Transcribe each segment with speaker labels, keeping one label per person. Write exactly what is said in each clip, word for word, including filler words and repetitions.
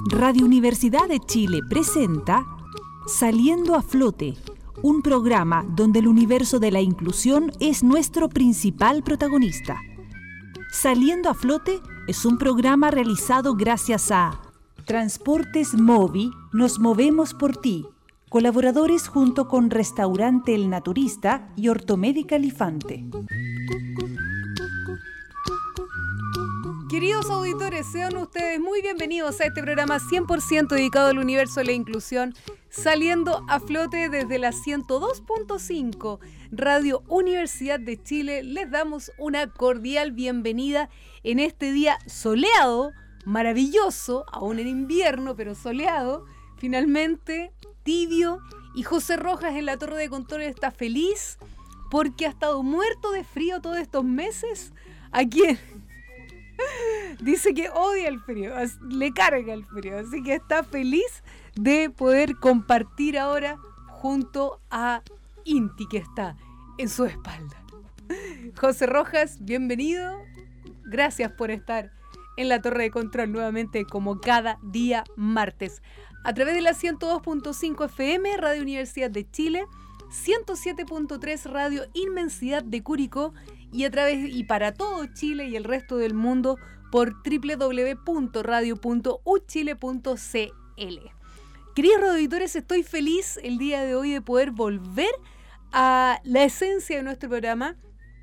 Speaker 1: Radio Universidad de Chile presenta Saliendo a Flote, un programa donde el universo de la inclusión es nuestro principal protagonista. Saliendo a Flote es un programa realizado gracias a Transportes Movi, nos movemos por ti. Colaboradores junto con Restaurante El Naturista y Ortomédica Lifante.
Speaker 2: Queridos auditores, sean ustedes muy bienvenidos a este programa cien por ciento dedicado al universo de la inclusión, saliendo a flote desde la ciento dos punto cinco Radio Universidad de Chile. Les damos una cordial bienvenida en este día soleado, maravilloso, aún en invierno, pero soleado, finalmente tibio, y José Rojas en la torre de control está feliz porque ha estado muerto de frío todos estos meses. ¿A quién? Dice que odia el frío, le carga el frío, así que está feliz de poder compartir ahora junto a Inti, que está en su espalda. José Rojas, bienvenido, gracias por estar en la torre de control nuevamente como cada día martes. A través de la ciento dos punto cinco F M, Radio Universidad de Chile, ciento siete punto tres Radio Inmensidad de Curicó, y a través y para todo Chile y el resto del mundo por doble u doble u doble u punto radio punto u chile punto c l. Queridos auditores, estoy feliz el día de hoy de poder volver a la esencia de nuestro programa,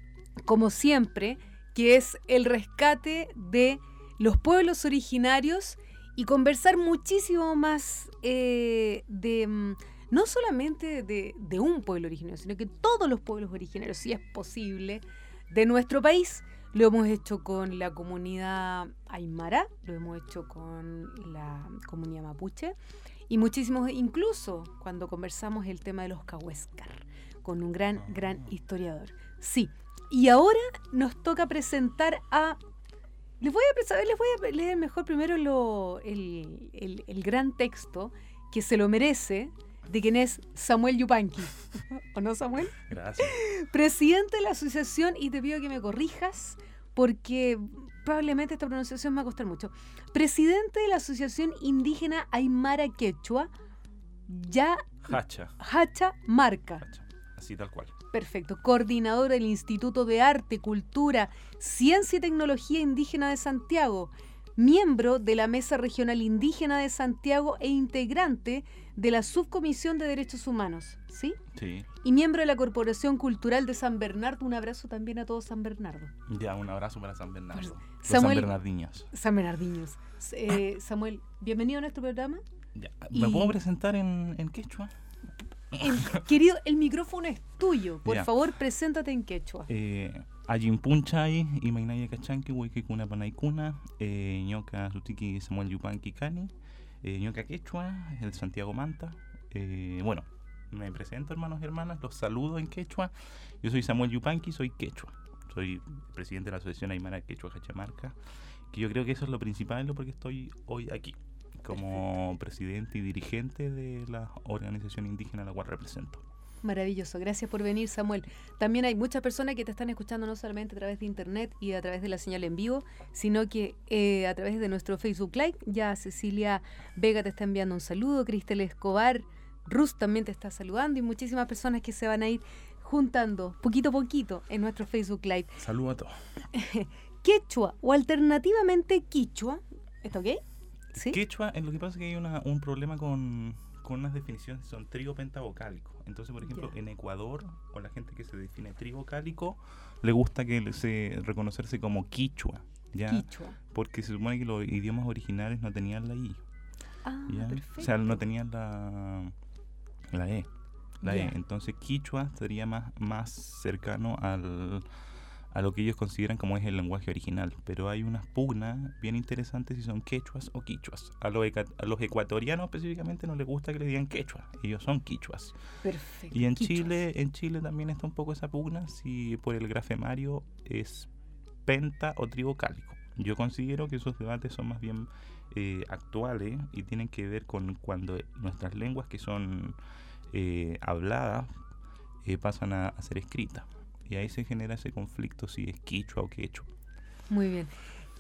Speaker 2: como siempre, que es el rescate de los pueblos originarios y conversar muchísimo más eh, de... no solamente de, de un pueblo originario, sino que todos los pueblos originarios, si es posible, de nuestro país. Lo hemos hecho con la comunidad aymara, lo hemos hecho con la comunidad mapuche y muchísimos, incluso cuando conversamos el tema de los cahuéscar, con un gran, gran historiador. Sí, y ahora nos toca presentar a... Les voy a, presentar, les voy a leer mejor primero lo, el, el, el gran texto que se lo merece, de quien es Samuel Yupanqui. ¿O no, Samuel?
Speaker 3: Gracias.
Speaker 2: Presidente de la asociación, y te pido que me corrijas porque probablemente esta pronunciación me va a costar mucho. Presidente de la Asociación Indígena Aymara Quechua, ya...
Speaker 3: Hacha.
Speaker 2: Hacha Marca.
Speaker 3: Hacha. Así tal cual.
Speaker 2: Perfecto. Coordinador del Instituto de Arte, Cultura, Ciencia y Tecnología Indígena de Santiago, miembro de la Mesa Regional Indígena de Santiago e integrante de la Subcomisión de Derechos Humanos, ¿sí?
Speaker 3: Sí.
Speaker 2: Y miembro de la Corporación Cultural de San Bernardo. Un abrazo también a todos San Bernardo.
Speaker 3: Ya, un abrazo para San Bernardo. Los
Speaker 2: Samuel,
Speaker 3: San Bernardiños.
Speaker 2: San Bernardiños. Eh, Samuel, bienvenido a nuestro programa.
Speaker 3: Ya. ¿Me y... puedo presentar en, en quechua?
Speaker 2: El, querido, el micrófono es tuyo. Por
Speaker 3: ya.
Speaker 2: favor, preséntate en quechua.
Speaker 3: Eh... Ayimpunchay, Imaynaya Kachanki, Huayquicuna Panaicuna, eh, Ñoca Sutiki Samuel Yupanqui Cani, eh, Ñoca Quechua, el Santiago Manta. Eh, bueno, me presento, hermanos y hermanas, los saludo en quechua. Yo soy Samuel Yupanqui, soy quechua. Soy presidente de la Asociación Aymara Quechua Cachamarca, que yo creo que eso es lo principal, lo porque estoy hoy aquí, como presidente y dirigente de la organización indígena a la cual represento.
Speaker 2: Maravilloso, gracias por venir, Samuel. También hay muchas personas que te están escuchando no solamente a través de internet y a través de la señal en vivo, sino que eh, a través de nuestro Facebook Live. Ya Cecilia Vega te está enviando un saludo, Cristel Escobar, Rus también te está saludando y muchísimas personas que se van a ir juntando poquito a poquito en nuestro Facebook Live.
Speaker 3: Saludos a todos.
Speaker 2: Quechua o alternativamente quichua, ¿está ok?
Speaker 3: ¿Sí? Quechua, lo que pasa es que hay una, un problema con... con unas definiciones que son trío pentavocálico. Entonces, por ejemplo, yeah. en Ecuador, o la gente que se define trivocálico, le gusta que se reconocerse como quichua, ¿ya?
Speaker 2: Quichua.
Speaker 3: Porque se supone que los idiomas originales no tenían la I.
Speaker 2: Ah,
Speaker 3: ¿ya?
Speaker 2: perfecto.
Speaker 3: O sea, no tenían la, la E. La
Speaker 2: yeah.
Speaker 3: E. Entonces, quichua sería más, más cercano al... a lo que ellos consideran como es el lenguaje original, pero hay unas pugnas bien interesantes si son quechuas o quichuas. A los, eca- a los ecuatorianos específicamente no les gusta que les digan quechua, ellos son quichuas.
Speaker 2: Perfecto.
Speaker 3: Y en
Speaker 2: quichuas.
Speaker 3: Chile, en Chile también está un poco esa pugna si por el grafemario es penta o trivocálico. Yo considero que esos debates son más bien eh, actuales y tienen que ver con cuando nuestras lenguas que son eh, habladas eh, pasan a, a ser escritas. Y ahí se genera ese conflicto si es quichua o quechua.
Speaker 2: Muy bien.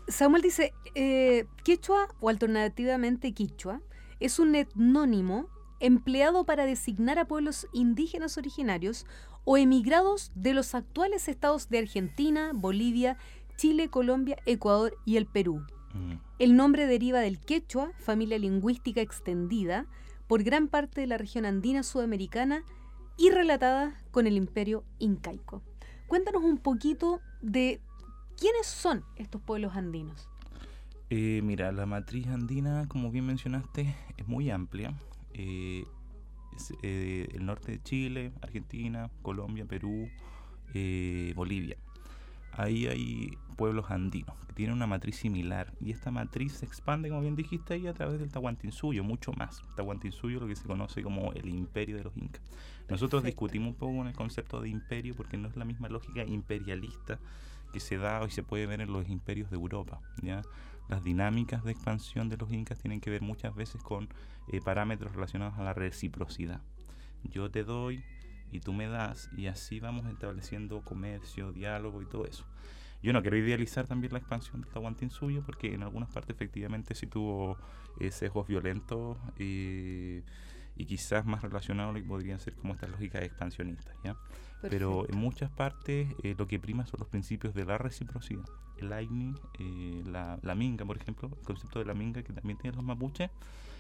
Speaker 2: Samuel dice, eh, quechua o alternativamente quichua es un etnónimo empleado para designar a pueblos indígenas originarios o emigrados de los actuales estados de Argentina, Bolivia, Chile, Colombia, Ecuador y el Perú. Mm. El nombre deriva del quechua, familia lingüística extendida por gran parte de la región andina sudamericana y relatada con el imperio incaico. Cuéntanos un poquito de quiénes son estos pueblos andinos.
Speaker 3: Eh, mira, la matriz andina, como bien mencionaste, es muy amplia. Eh, es, eh, el norte de Chile, Argentina, Colombia, Perú, eh, Bolivia. Ahí hay pueblos andinos que tienen una matriz similar y esta matriz se expande, como bien dijiste, ahí a través del Tahuantinsuyo, mucho más. Tahuantinsuyo, lo que se conoce como el imperio de los incas. Nosotros Perfecto. discutimos un poco con el concepto de imperio porque no es la misma lógica imperialista que se da y se puede ver en los imperios de Europa, ¿ya? Las dinámicas de expansión de los incas tienen que ver muchas veces con eh, parámetros relacionados a la reciprocidad. Yo te doy y tú me das, y así vamos estableciendo comercio, diálogo y todo eso. Yo no quiero idealizar también la expansión del Tahuantinsuyo porque en algunas partes efectivamente sí tuvo eh, sesgos violentos eh, y quizás más relacionados a lo que podrían ser como estas lógicas expansionistas, ¿ya? Perfecto. Pero en muchas partes eh, lo que prima son los principios de la reciprocidad. El Aini, eh, la, la minga, por ejemplo, el concepto de la minga que también tienen los mapuches,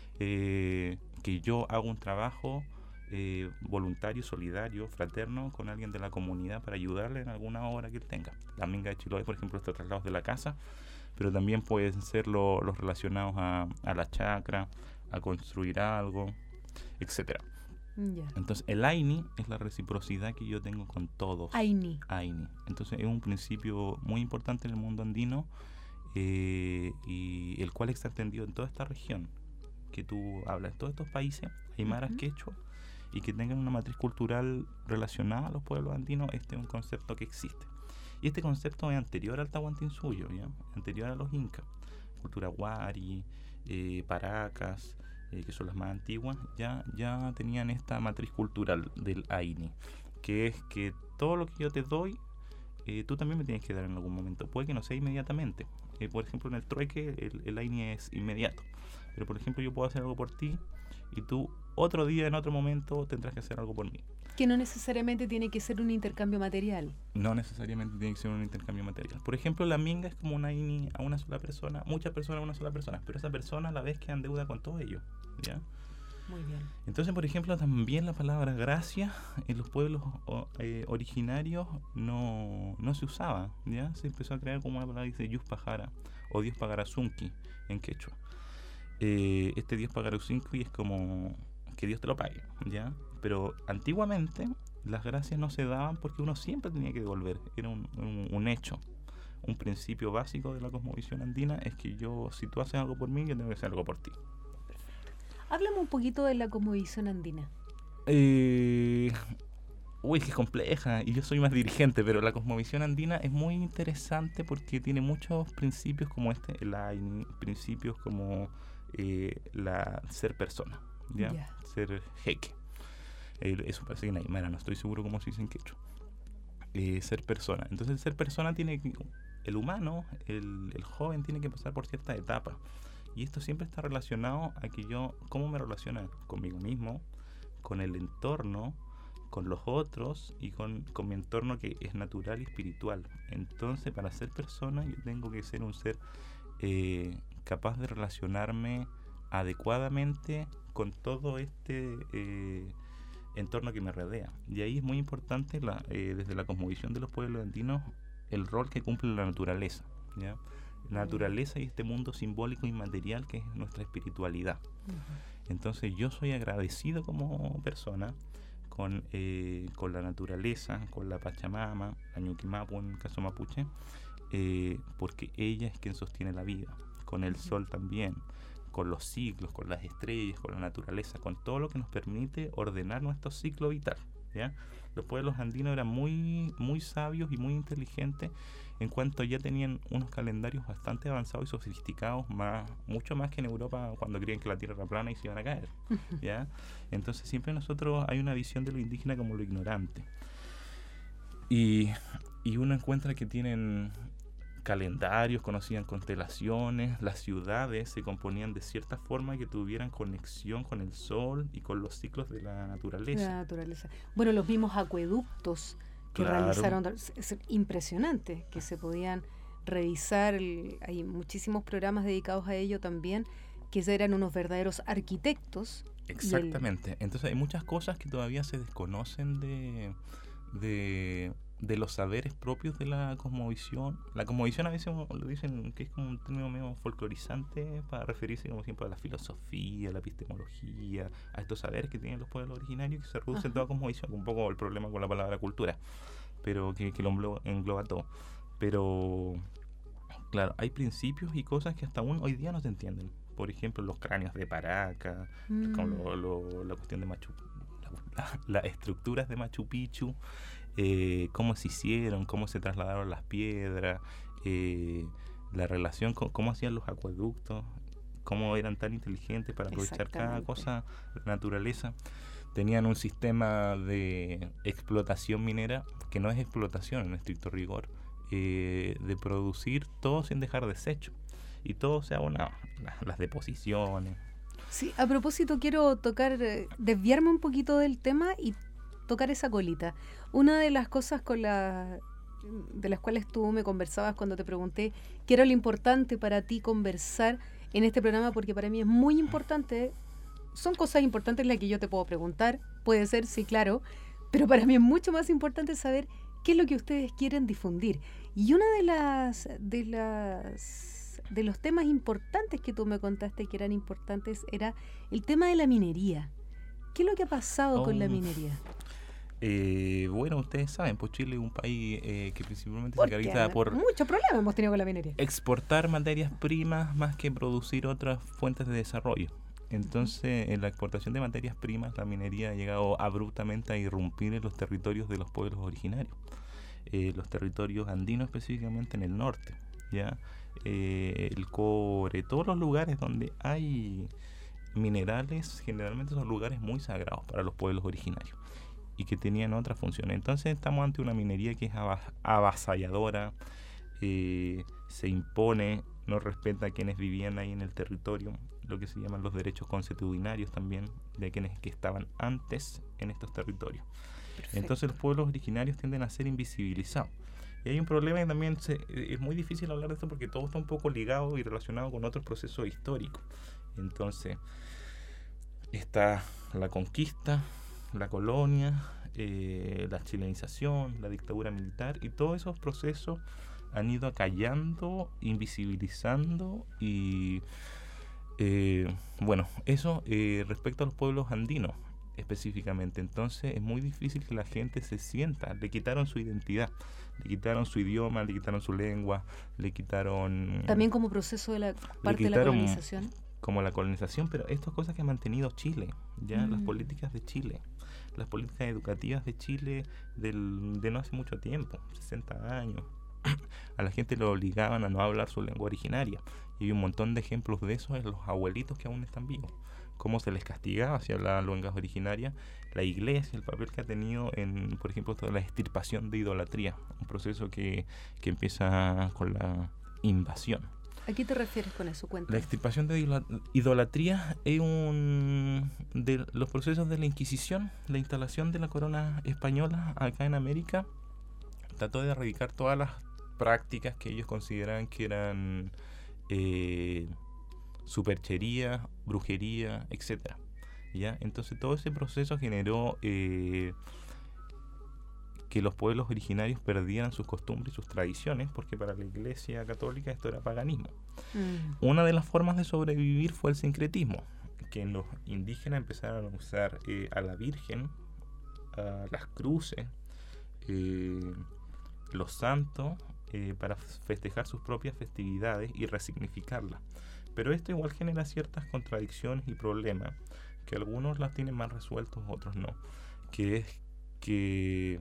Speaker 3: eh, que yo hago un trabajo eh, voluntario, solidario, fraterno con alguien de la comunidad para ayudarle en alguna obra que él tenga. La minga de Chiloé, por ejemplo, estos traslados de la casa, pero también pueden ser lo, los relacionados a, a la chacra, a construir algo, etcétera. Yeah. Entonces, el Aini es la reciprocidad que yo tengo con todos.
Speaker 2: Aini.
Speaker 3: Aini. Entonces, es un principio muy importante en el mundo andino eh, y el cual está extendido en toda esta región que tú hablas, en todos estos países, aymaras, uh-huh. quechua, y que tengan una matriz cultural relacionada a los pueblos andinos. Este es un concepto que existe. Y este concepto es anterior al Tahuantinsuyo, ¿ya? Anterior a los incas. Cultura Wari, eh, Paracas, Eh, que son las más antiguas, ya, ya tenían esta matriz cultural del Aini, que es que todo lo que yo te doy, eh, tú también me tienes que dar en algún momento. Puede que no sea inmediatamente. Eh, por ejemplo, en el trueque, el, el Aini es inmediato. Pero, por ejemplo, yo puedo hacer algo por ti y tú otro día, en otro momento, tendrás que hacer algo por mí.
Speaker 2: Que no necesariamente tiene que ser un intercambio material.
Speaker 3: No necesariamente tiene que ser un intercambio material. Por ejemplo, la minga es como una Aini a una sola persona, muchas personas a una sola persona, pero esa persona a la vez queda en deuda con todos ellos, ¿ya?
Speaker 2: Muy bien.
Speaker 3: Entonces, por ejemplo, también la palabra gracia en los pueblos o, eh, originarios no, no se usaba, ¿ya? Se empezó a crear como una palabra que dice Yus Pajara o Dios Pagarasunki en quechua. Eh, este Dios Pagarasunki es como que Dios te lo pague, ¿ya? Pero antiguamente las gracias no se daban porque uno siempre tenía que devolver. Era un, un, un hecho. Un principio básico de la cosmovisión andina es que yo, si tú haces algo por mí, yo tengo que hacer algo por ti.
Speaker 2: Háblame un poquito de la cosmovisión andina.
Speaker 3: Eh, uy, que es compleja y yo soy más dirigente, pero la cosmovisión andina es muy interesante porque tiene muchos principios como este, el Aini, principios como eh, la ser persona, ¿ya? Yeah. Ser jeque. Eh, eso parece que en aymara, no estoy seguro cómo se dice en quechua. Eh, ser persona. Entonces, el ser persona tiene que, el humano, el, el joven tiene que pasar por ciertas etapas. Y esto siempre está relacionado a que yo, cómo me relaciono conmigo mismo, con el entorno, con los otros y con, con mi entorno que es natural y espiritual. Entonces, para ser persona, yo tengo que ser un ser eh, capaz de relacionarme adecuadamente con todo este eh, entorno que me rodea. Y ahí es muy importante, la, eh, desde la cosmovisión de los pueblos andinos, el rol que cumple la naturaleza, ¿ya? La naturaleza y este mundo simbólico y material que es nuestra espiritualidad. Uh-huh. Entonces yo soy agradecido como persona con, eh, con la naturaleza, con la Pachamama, la Ñuquimapu en el caso mapuche, eh, porque ella es quien sostiene la vida, con el uh-huh. sol también, con los ciclos, con las estrellas, con la naturaleza, con todo lo que nos permite ordenar nuestro ciclo vital, ¿ya? Los pueblos andinos eran muy, muy sabios y muy inteligentes en cuanto ya tenían unos calendarios bastante avanzados y sofisticados, más, mucho más que en Europa cuando creían que la Tierra era plana y se iban a caer, ¿ya? Entonces siempre nosotros hay una visión de lo indígena como lo ignorante. Y, y uno encuentra que tienen calendarios, conocían constelaciones, las ciudades se componían de cierta forma que tuvieran conexión con el sol y con los ciclos de la naturaleza.
Speaker 2: La naturaleza. Bueno, los mismos acueductos que
Speaker 3: Claro.
Speaker 2: realizaron, es, es impresionante que se podían revisar, el, hay muchísimos programas dedicados a ello también, que eran unos verdaderos arquitectos.
Speaker 3: Exactamente. Entonces hay muchas cosas que todavía se desconocen de, de, de los saberes propios de la cosmovisión. La cosmovisión a veces lo dicen que es como un término medio folclorizante para referirse como siempre a la filosofía, a la epistemología, a estos saberes que tienen los pueblos originarios que se reducen toda cosmovisión, un poco el problema con la palabra cultura, pero que, que lo engloba, engloba todo. Pero claro, hay principios y cosas que hasta aún hoy día no se entienden. Por ejemplo, los cráneos de Paraca,
Speaker 2: Mm.
Speaker 3: con lo, lo, la cuestión de Machu la, las estructuras de Machu Picchu, eh, cómo se hicieron, cómo se trasladaron las piedras, eh, la relación con cómo hacían los acueductos, cómo eran tan inteligentes para aprovechar cada
Speaker 2: Exactamente.
Speaker 3: cosa de la naturaleza. Tenían un sistema de explotación minera que no es explotación en estricto rigor, eh, de producir todo sin dejar desecho. Y todo se abonaba, las, las deposiciones.
Speaker 2: Sí, a propósito quiero tocar, eh, desviarme un poquito del tema y tocar esa colita. Una de las cosas con la, de las cuales tú me conversabas cuando te pregunté qué era lo importante para ti conversar en este programa, porque para mí es muy importante, son cosas importantes las que yo te puedo preguntar, puede ser, sí, claro, pero para mí es mucho más importante saber qué es lo que ustedes quieren difundir. Y una de las, de las de los temas importantes que tú me contaste que eran importantes era el tema de la minería. ¿Qué es lo que ha pasado
Speaker 3: Oh.
Speaker 2: con la minería?
Speaker 3: Eh, bueno, ustedes saben, pues Chile es un país eh, que principalmente se
Speaker 2: Porque
Speaker 3: caracteriza por
Speaker 2: muchos problemas hemos tenido con la minería.
Speaker 3: exportar materias primas más que producir otras fuentes de desarrollo. Entonces, en la exportación de materias primas, la minería ha llegado abruptamente a irrumpir en los territorios de los pueblos originarios. Eh, los territorios andinos, específicamente en el norte, ¿ya? Eh, el cobre, todos los lugares donde hay minerales, generalmente son lugares muy sagrados para los pueblos originarios y que tenían otras funciones. Entonces estamos ante una minería que es avas- avasalladora, eh, se impone, no respeta a quienes vivían ahí en el territorio, lo que se llaman los derechos consuetudinarios también, de quienes que estaban antes en estos territorios.
Speaker 2: Perfecto.
Speaker 3: Entonces los pueblos originarios tienden a ser invisibilizados. Y hay un problema que también se, es muy difícil hablar de esto porque todo está un poco ligado y relacionado con otros procesos históricos. Entonces está la conquista, la colonia, eh, la chilenización, la dictadura militar, y todos esos procesos han ido acallando, invisibilizando y eh, bueno, eso eh, respecto a los pueblos andinos específicamente. Entonces es muy difícil que la gente se sienta, le quitaron su identidad, le quitaron su idioma, le quitaron su lengua, le quitaron
Speaker 2: También como proceso de la parte de la
Speaker 3: quitaron
Speaker 2: colonización.
Speaker 3: como la colonización, pero estas cosas que ha mantenido Chile, ya
Speaker 2: Mm.
Speaker 3: las políticas de Chile, las políticas educativas de Chile del, de no hace mucho tiempo, sesenta años. A la gente lo obligaban a no hablar su lengua originaria, y hay un montón de ejemplos de eso en los abuelitos que aún están vivos, cómo se les castigaba si hablaban lenguas originarias, la iglesia, el papel que ha tenido en, por ejemplo, toda la extirpación de idolatría, un proceso que, que empieza con la invasión.
Speaker 2: ¿A qué te refieres con eso?
Speaker 3: La
Speaker 2: Cuéntame.
Speaker 3: extirpación de idola- idolatría es un de los procesos de la Inquisición, la instalación de la corona española acá en América. Trató de erradicar todas las prácticas que ellos consideraban que eran eh, superchería, brujería, etcétera. ¿Ya? Entonces todo ese proceso generó eh, que los pueblos originarios perdieran sus costumbres y sus tradiciones, porque para la Iglesia Católica esto era paganismo.
Speaker 2: Mm.
Speaker 3: Una de las formas de sobrevivir fue el sincretismo, que los indígenas empezaron a usar eh, a la Virgen, a las cruces, eh, los santos, eh, para festejar sus propias festividades y resignificarlas. Pero esto igual genera ciertas contradicciones y problemas, que algunos las tienen más resueltos, otros no, que es que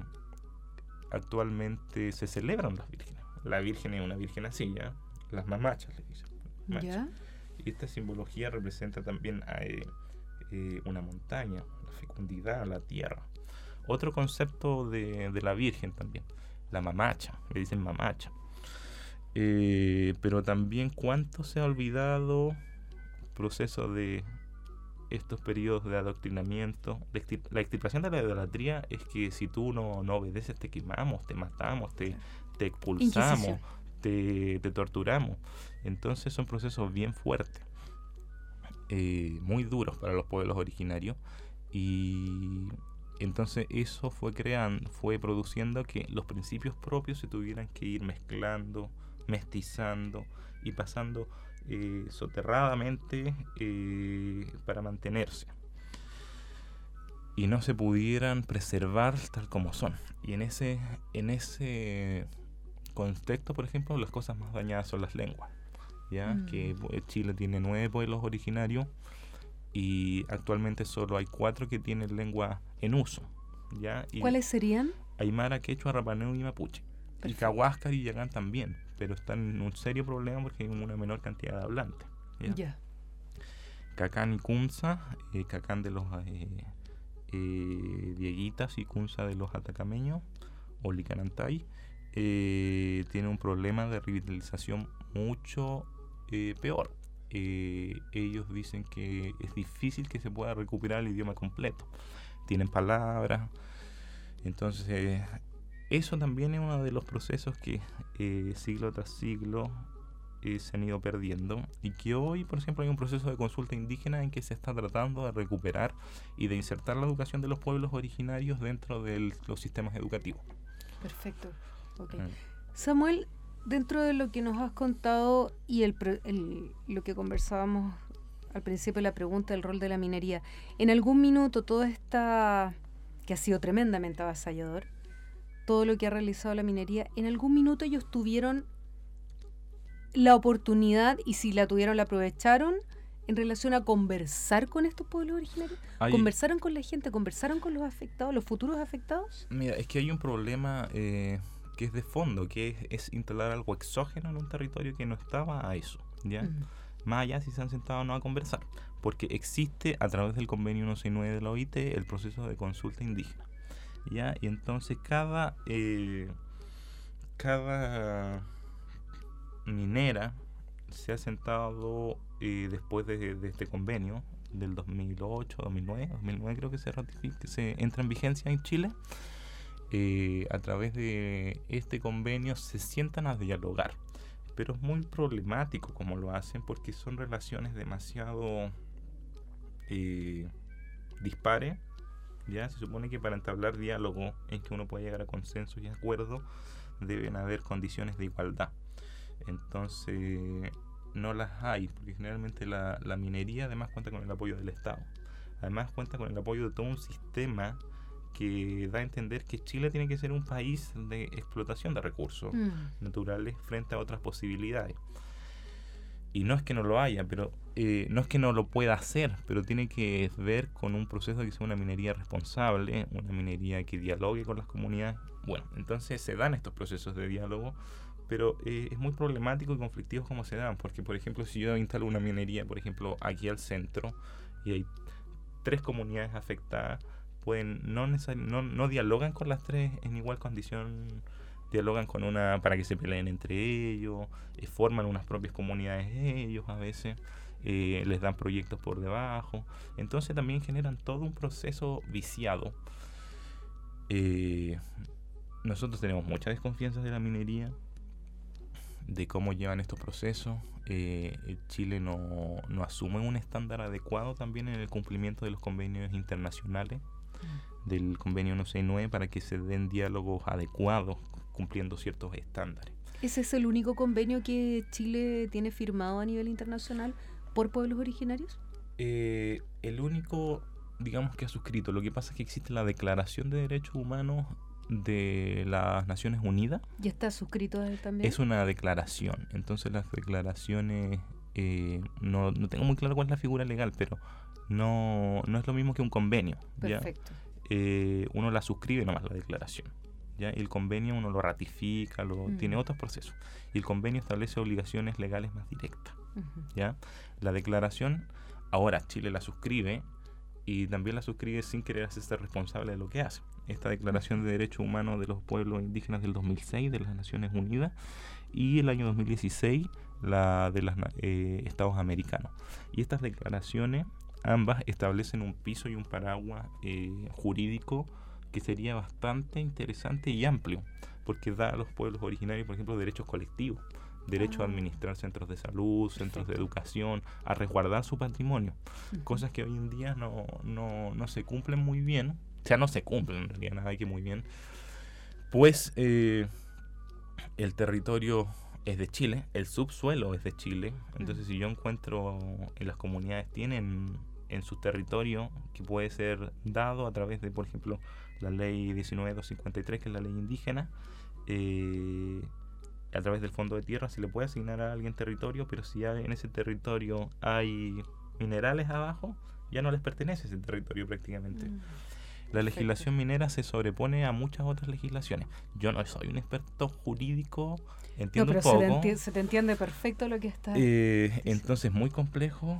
Speaker 3: actualmente se celebran las vírgenes. La virgen es una virgen así, ¿ya? Las mamachas, le dicen. Machas.
Speaker 2: ¿Ya?
Speaker 3: Y esta simbología representa también a, eh, eh, una montaña, la fecundidad, la tierra. Otro concepto de, de la virgen también, la mamacha, le dicen mamacha. Eh, pero también cuánto se ha olvidado proceso de estos periodos de adoctrinamiento. La, extir- la extirpación de la idolatría es que si tú no, no obedeces te quemamos, te matamos, te, te expulsamos, te, te torturamos. Entonces son procesos bien fuertes, eh, muy duros para los pueblos originarios, y entonces eso fue creando, fue produciendo que los principios propios se tuvieran que ir mezclando, mestizando y pasando eh, soterradamente eh, para mantenerse, y no se pudieran preservar tal como son. Y en ese en ese contexto, por ejemplo, las cosas más dañadas son las lenguas, ya mm. que Chile tiene nueve pueblos originarios y actualmente solo hay cuatro que tienen lengua en uso, ya. Y
Speaker 2: ¿cuáles serían?
Speaker 3: Aymara, Quechua, Rapanui y Mapuche. Perfecto. Y Cahuáscar y Yagán también, pero están en un serio problema porque hay una menor cantidad de hablantes. Ya. Yeah. Cacán y Kunza, eh, Cacán de los eh, eh, Dieguitas y Kunza de los Atacameños o Licanantay, eh, tiene un problema de revitalización mucho eh, peor. Eh, ellos dicen que es difícil que se pueda recuperar el idioma completo. Tienen palabras. Entonces, eh, eso también es uno de los procesos que eh, siglo tras siglo eh, se han ido perdiendo, y que hoy, por ejemplo, hay un proceso de consulta indígena en que se está tratando de recuperar y de insertar la educación de los pueblos originarios dentro de los sistemas educativos.
Speaker 2: Perfecto. Okay. Mm. Samuel, dentro de lo que nos has contado y el, el, lo que conversábamos al principio de la pregunta del rol de la minería, en algún minuto toda esta, que ha sido tremendamente avasallador, todo lo que ha realizado la minería, en algún minuto ellos tuvieron la oportunidad, y si la tuvieron la aprovecharon, en relación a conversar con estos pueblos originarios. Hay, ¿conversaron con la gente? ¿Conversaron con los afectados, los futuros afectados?
Speaker 3: Mira, es que hay un problema eh, que es de fondo, que es, es instalar algo exógeno en un territorio que no estaba a eso, ¿ya? Uh-huh. Más allá si se han sentado o no a conversar, porque existe a través del convenio ciento sesenta y nueve de la O I T el proceso de consulta indígena, ¿ya? Y entonces cada eh, cada minera se ha sentado eh, después de, de este convenio del dos mil ocho, dos mil nueve, dos mil nueve creo que se ratifica, que se entra en vigencia en Chile. Eh, a través de este convenio se sientan a dialogar, pero es muy problemático como lo hacen, porque son relaciones demasiado eh, dispares. Ya se supone que para entablar diálogo en que uno pueda llegar a consenso y acuerdo deben haber condiciones de igualdad. Entonces no las hay, porque generalmente la, la minería además cuenta con el apoyo del Estado, además cuenta con el apoyo de todo un sistema que da a entender que Chile tiene que ser un país de explotación de recursos mm. naturales frente a otras posibilidades. Y no es que no lo haya, pero eh, no es que no lo pueda hacer, pero tiene que ver con un proceso que sea una minería responsable, una minería que dialogue con las comunidades. Bueno, entonces se dan estos procesos de diálogo, pero eh, es muy problemático y conflictivo cómo se dan, porque por ejemplo si yo instalo una minería, por ejemplo aquí al centro, y hay tres comunidades afectadas, pueden no, necesar- no no dialogan con las tres en igual condición, dialogan con una para que se peleen entre ellos, eh, forman unas propias comunidades ellos a veces, eh, les dan proyectos por debajo, entonces también generan todo un proceso viciado. Eh, nosotros tenemos mucha desconfianza de la minería, de cómo llevan estos procesos. Eh, Chile no, no asume un estándar adecuado también en el cumplimiento de los convenios internacionales, mm. del convenio ciento sesenta y nueve, para que se den diálogos adecuados cumpliendo ciertos estándares.
Speaker 2: ¿Ese es el único convenio que Chile tiene firmado a nivel internacional por pueblos originarios?
Speaker 3: Eh, el único, digamos, que ha suscrito. Lo que pasa es que existe la Declaración de Derechos Humanos de las Naciones Unidas.
Speaker 2: ¿Y está suscrito él también?
Speaker 3: Es una declaración. Entonces las declaraciones, eh, no, no tengo muy claro cuál es la figura legal, pero no, no es lo mismo que un convenio.
Speaker 2: Perfecto.
Speaker 3: ¿Ya? Eh, uno la suscribe nomás, la declaración, ¿ya? Y el convenio uno lo ratifica, lo, mm. tiene otros procesos. Y el convenio establece obligaciones legales más directas. Uh-huh. ¿Ya? La declaración, ahora Chile la suscribe, y también la suscribe sin querer hacerse responsable de lo que hace. Esta Declaración de Derechos Humanos de los Pueblos Indígenas del dos mil seis de las Naciones Unidas, y el año dos mil dieciséis la de los eh, estados americanos. Y estas declaraciones ambas establecen un piso y un paraguas eh, jurídico que sería bastante interesante y amplio, porque da a los pueblos originarios, por ejemplo, derechos colectivos, derecho a administrar centros de salud, centros de educación, a resguardar su patrimonio, uh-huh. cosas que hoy en día no, no, no se cumplen muy bien, o sea, no se cumplen en realidad, nada que muy bien, pues eh, el territorio es de Chile, el subsuelo es de Chile, entonces uh-huh. si yo encuentro en las comunidades tienen en su territorio que puede ser dado a través de, por ejemplo, la ley diecinueve mil doscientos cincuenta y tres, que es la ley indígena, eh, a través del fondo de tierra se le puede asignar a alguien territorio, pero si hay, en ese territorio hay minerales abajo, ya no les pertenece ese territorio prácticamente. Mm. La legislación Perfecto. minera se sobrepone a muchas otras legislaciones. Yo no soy un experto jurídico, entiendo
Speaker 2: no, pero
Speaker 3: un poco.
Speaker 2: Se te, enti- se te entiende perfecto lo que está.
Speaker 3: Eh, entonces, muy complejo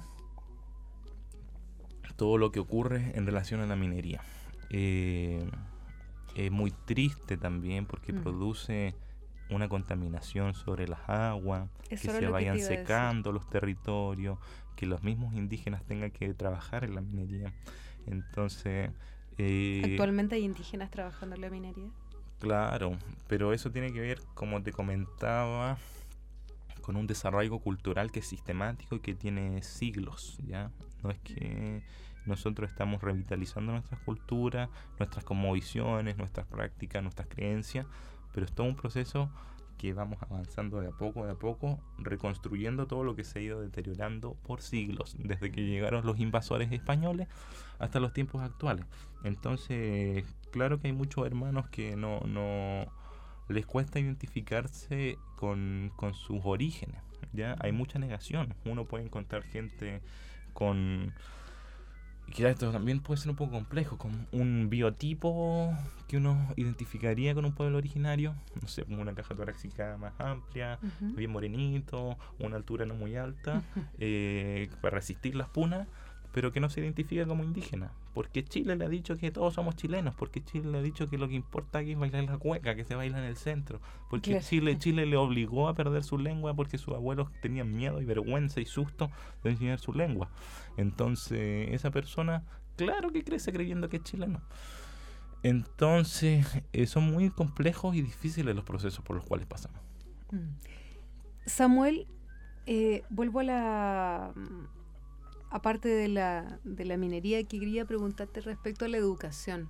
Speaker 3: todo lo que ocurre en relación a la minería. Eh, es muy triste también porque mm. produce una contaminación sobre las aguas, Eso que se vayan que secando los territorios, que los mismos indígenas tengan que trabajar en la minería. Entonces... Eh,
Speaker 2: ¿Actualmente hay indígenas trabajando en la minería?
Speaker 3: Claro, pero eso tiene que ver, como te comentaba, con un desarraigo cultural que es sistemático y que tiene siglos, ¿ya? No es que nosotros estamos revitalizando nuestras culturas, nuestras cosmovisiones, nuestras prácticas, nuestras creencias, pero es todo un proceso que vamos avanzando de a poco, de a poco, reconstruyendo todo lo que se ha ido deteriorando por siglos, desde que llegaron los invasores españoles hasta los tiempos actuales. Entonces, claro que hay muchos hermanos que no, no les cuesta identificarse con, con sus orígenes, ¿ya? Hay mucha negación. Uno puede encontrar gente con... que esto también puede ser un poco complejo, con un biotipo que uno identificaría con un pueblo originario, no sé, una caja torácica más amplia, uh-huh. bien morenito, una altura no muy alta, uh-huh. eh, para resistir las punas, pero que no se identifica como indígena, porque Chile le ha dicho que todos somos chilenos, porque Chile le ha dicho que lo que importa aquí es bailar la cueca, que se baila en el centro, porque claro. Chile, Chile le obligó a perder su lengua porque sus abuelos tenían miedo y vergüenza y susto de enseñar su lengua. Entonces, esa persona, claro que crece creyendo que es chileno. Entonces, eh, son muy complejos y difíciles los procesos por los cuales pasamos.
Speaker 2: Samuel, eh, vuelvo a la... aparte de la, de la minería, que quería preguntarte respecto a la educación.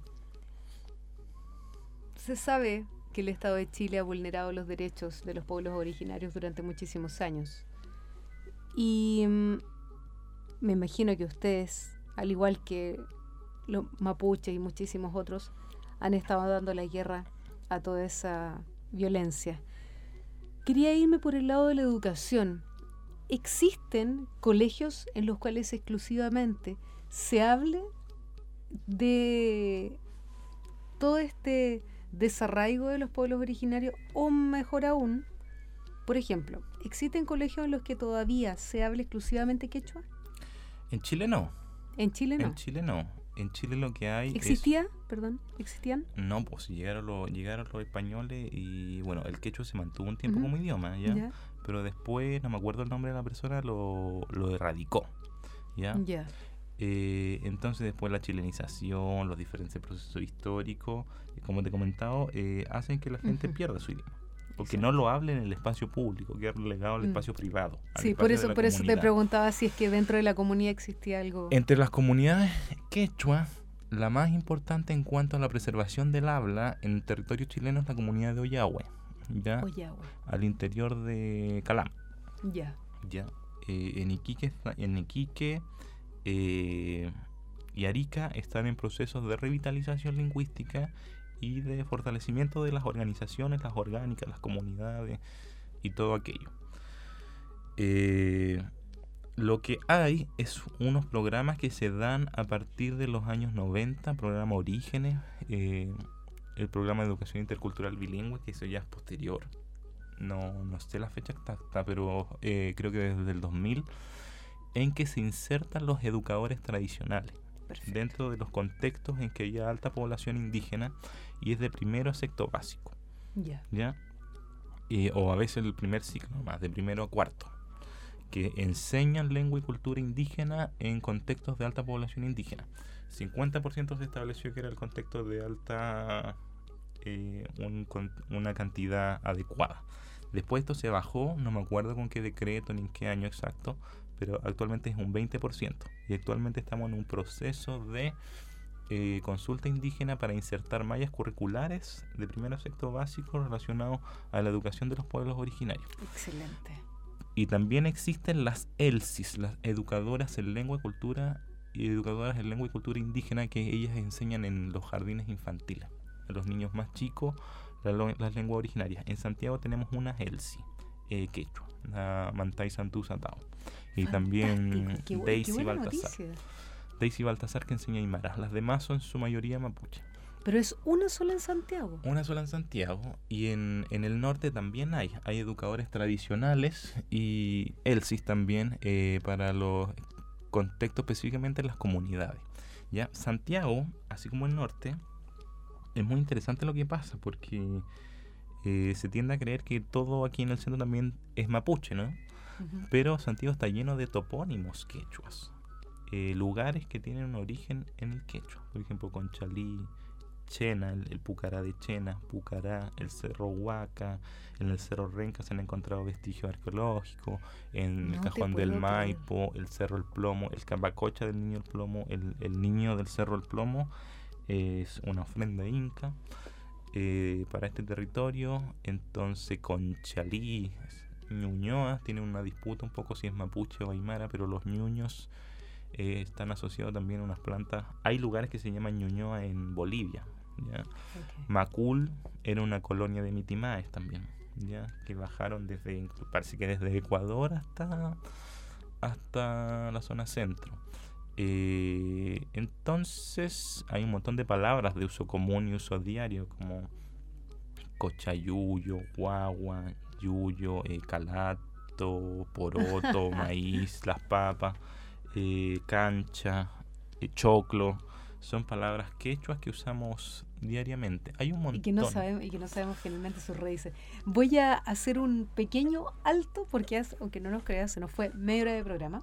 Speaker 2: Se sabe que el Estado de Chile ha vulnerado los derechos de los pueblos originarios durante muchísimos años. Y mm, me imagino que ustedes, al igual que los mapuches y muchísimos otros, han estado dando la guerra a toda esa violencia. Quería irme por el lado de la educación. ¿Existen colegios en los cuales exclusivamente se hable de todo este desarraigo de los pueblos originarios? O mejor aún, por ejemplo, ¿existen colegios en los que todavía se hable exclusivamente quechua?
Speaker 3: En Chile no.
Speaker 2: ¿En Chile no?
Speaker 3: En Chile no. En Chile lo que hay
Speaker 2: ¿Existía?
Speaker 3: es...
Speaker 2: Perdón, ¿existían?
Speaker 3: No, pues llegaron los, llegaron los españoles y bueno, el quechua se mantuvo un tiempo uh-huh. como idioma, ¿ya? ¿ya? Pero después, no me acuerdo el nombre de la persona, lo, lo erradicó, ¿ya?
Speaker 2: Ya.
Speaker 3: Eh, entonces después la chilenización, los diferentes procesos históricos, como te he comentado, eh, hacen que la gente uh-huh. pierda su idioma. Porque Exacto. no lo hable en el espacio público, queda relegado al mm. espacio privado.
Speaker 2: Sí, por eso, por eso te preguntaba si es que dentro de la comunidad existía algo.
Speaker 3: Entre las comunidades quechua, la más importante en cuanto a la preservación del habla en el territorio chileno es la comunidad de Ollagüe, ¿ya?
Speaker 2: Ollagüe.
Speaker 3: Al interior de Calama.
Speaker 2: Ya.
Speaker 3: Ya. Eh, en Iquique, en Iquique eh, y Arica están en procesos de revitalización lingüística y de fortalecimiento de las organizaciones, las orgánicas, las comunidades y todo aquello. Eh, lo que hay es unos programas que se dan a partir de los años noventa, programa Orígenes, eh, el programa de educación intercultural bilingüe, que eso ya es posterior. No, no sé la fecha exacta, pero eh, creo que desde el dos mil, en que se insertan los educadores tradicionales. Perfecto. Dentro de los contextos en que hay alta población indígena y es de primero a sexto básico.
Speaker 2: Yeah.
Speaker 3: ¿Ya? eh, o a veces el primer ciclo más, de primero a cuarto, que enseñan lengua y cultura indígena en contextos de alta población indígena. cincuenta por ciento se estableció que era el contexto de alta, eh, un, con, una cantidad adecuada. Después esto se bajó, no me acuerdo con qué decreto ni en qué año exacto, pero actualmente es un veinte por ciento. Y actualmente estamos en un proceso de eh, consulta indígena para insertar mallas curriculares de primero a sexto básico relacionados a la educación de los pueblos originarios.
Speaker 2: Excelente.
Speaker 3: Y también existen las E L S I S, las educadoras en lengua y cultura, y educadoras en lengua y cultura indígena, que ellas enseñan en los jardines infantiles a los niños más chicos la, las lenguas originarias. En Santiago tenemos una E L S I, eh, quechua, la Mantay Santú Satao. Y también
Speaker 2: qué,
Speaker 3: Daisy
Speaker 2: qué
Speaker 3: Baltasar.
Speaker 2: Noticia.
Speaker 3: Daisy Baltasar, que enseña Aymara. Las demás son en su mayoría mapuche.
Speaker 2: Pero es una sola en Santiago.
Speaker 3: Una sola en Santiago, y en, en el norte también hay. Hay educadores tradicionales y E L S I S también eh, para los contextos específicamente en las comunidades. ¿Ya? Santiago, así como el norte, es muy interesante lo que pasa porque eh, se tiende a creer que todo aquí en el centro también es mapuche, ¿no? Uh-huh. Pero Santiago está lleno de topónimos quechuas, eh, lugares que tienen un origen en el quechua. Por ejemplo, Conchalí, Chena, el, el Pucará de Chena, Pucará, el Cerro Huaca, en el Cerro Renca se han encontrado vestigios arqueológicos, en no el Cajón del Maipo, creer. El Cerro El Plomo, el Capacocha del Niño El Plomo, el, el Niño del Cerro El Plomo es una ofrenda inca eh, para este territorio. Entonces Conchalí, Ñuñoa, tiene una disputa un poco si es mapuche o aymara, pero los ñuños eh, están asociados también a unas plantas. Hay lugares que se llaman Ñuñoa en Bolivia, ¿ya? Okay. Macul era una colonia de mitimaes también, ¿ya? Que bajaron desde, parece que desde Ecuador hasta, hasta la zona centro. Eh, entonces hay un montón de palabras de uso común y uso diario, como cochayuyo, guagua, yuyo, eh, calato, poroto, maíz, las papas, eh, cancha, eh, choclo. Son palabras quechuas que usamos diariamente. Hay un montón.
Speaker 2: Y que no sabemos, y que no sabemos finalmente sus raíces. Voy a hacer un pequeño alto porque, es, aunque no nos creas, se nos fue media hora de programa.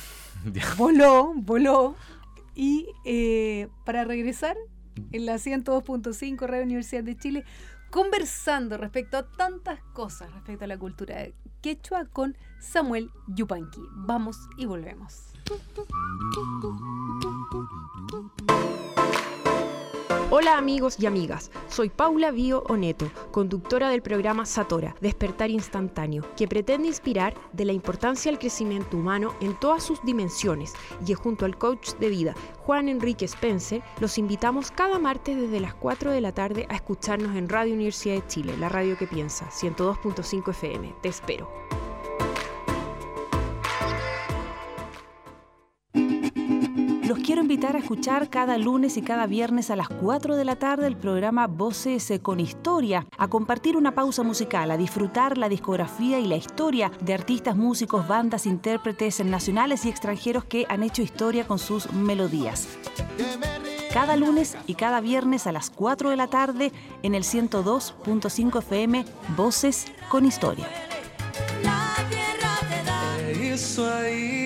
Speaker 2: voló, voló. Y eh, para regresar, en la ciento dos punto cinco Radio Universidad de Chile, conversando respecto a tantas cosas, respecto a la cultura quechua con Samuel Yupanqui. Vamos y volvemos.
Speaker 4: Hola amigos y amigas, soy Paula Bio Oneto, conductora del programa Satora, Despertar Instantáneo, que pretende inspirar de la importancia del crecimiento humano en todas sus dimensiones, y junto al coach de vida Juan Enrique Spencer, los invitamos cada martes desde las cuatro de la tarde a escucharnos en Radio Universidad de Chile, la radio que piensa, ciento dos punto cinco F M. Te espero.
Speaker 1: Los quiero invitar a escuchar cada lunes y cada viernes a las cuatro de la tarde el programa Voces con Historia, a compartir una pausa musical, a disfrutar la discografía y la historia de artistas, músicos, bandas, intérpretes nacionales y extranjeros que han hecho historia con sus melodías. Cada lunes y cada viernes a las cuatro de la tarde en el ciento dos punto cinco F M, Voces con Historia.
Speaker 5: La tierra te da eso ahí.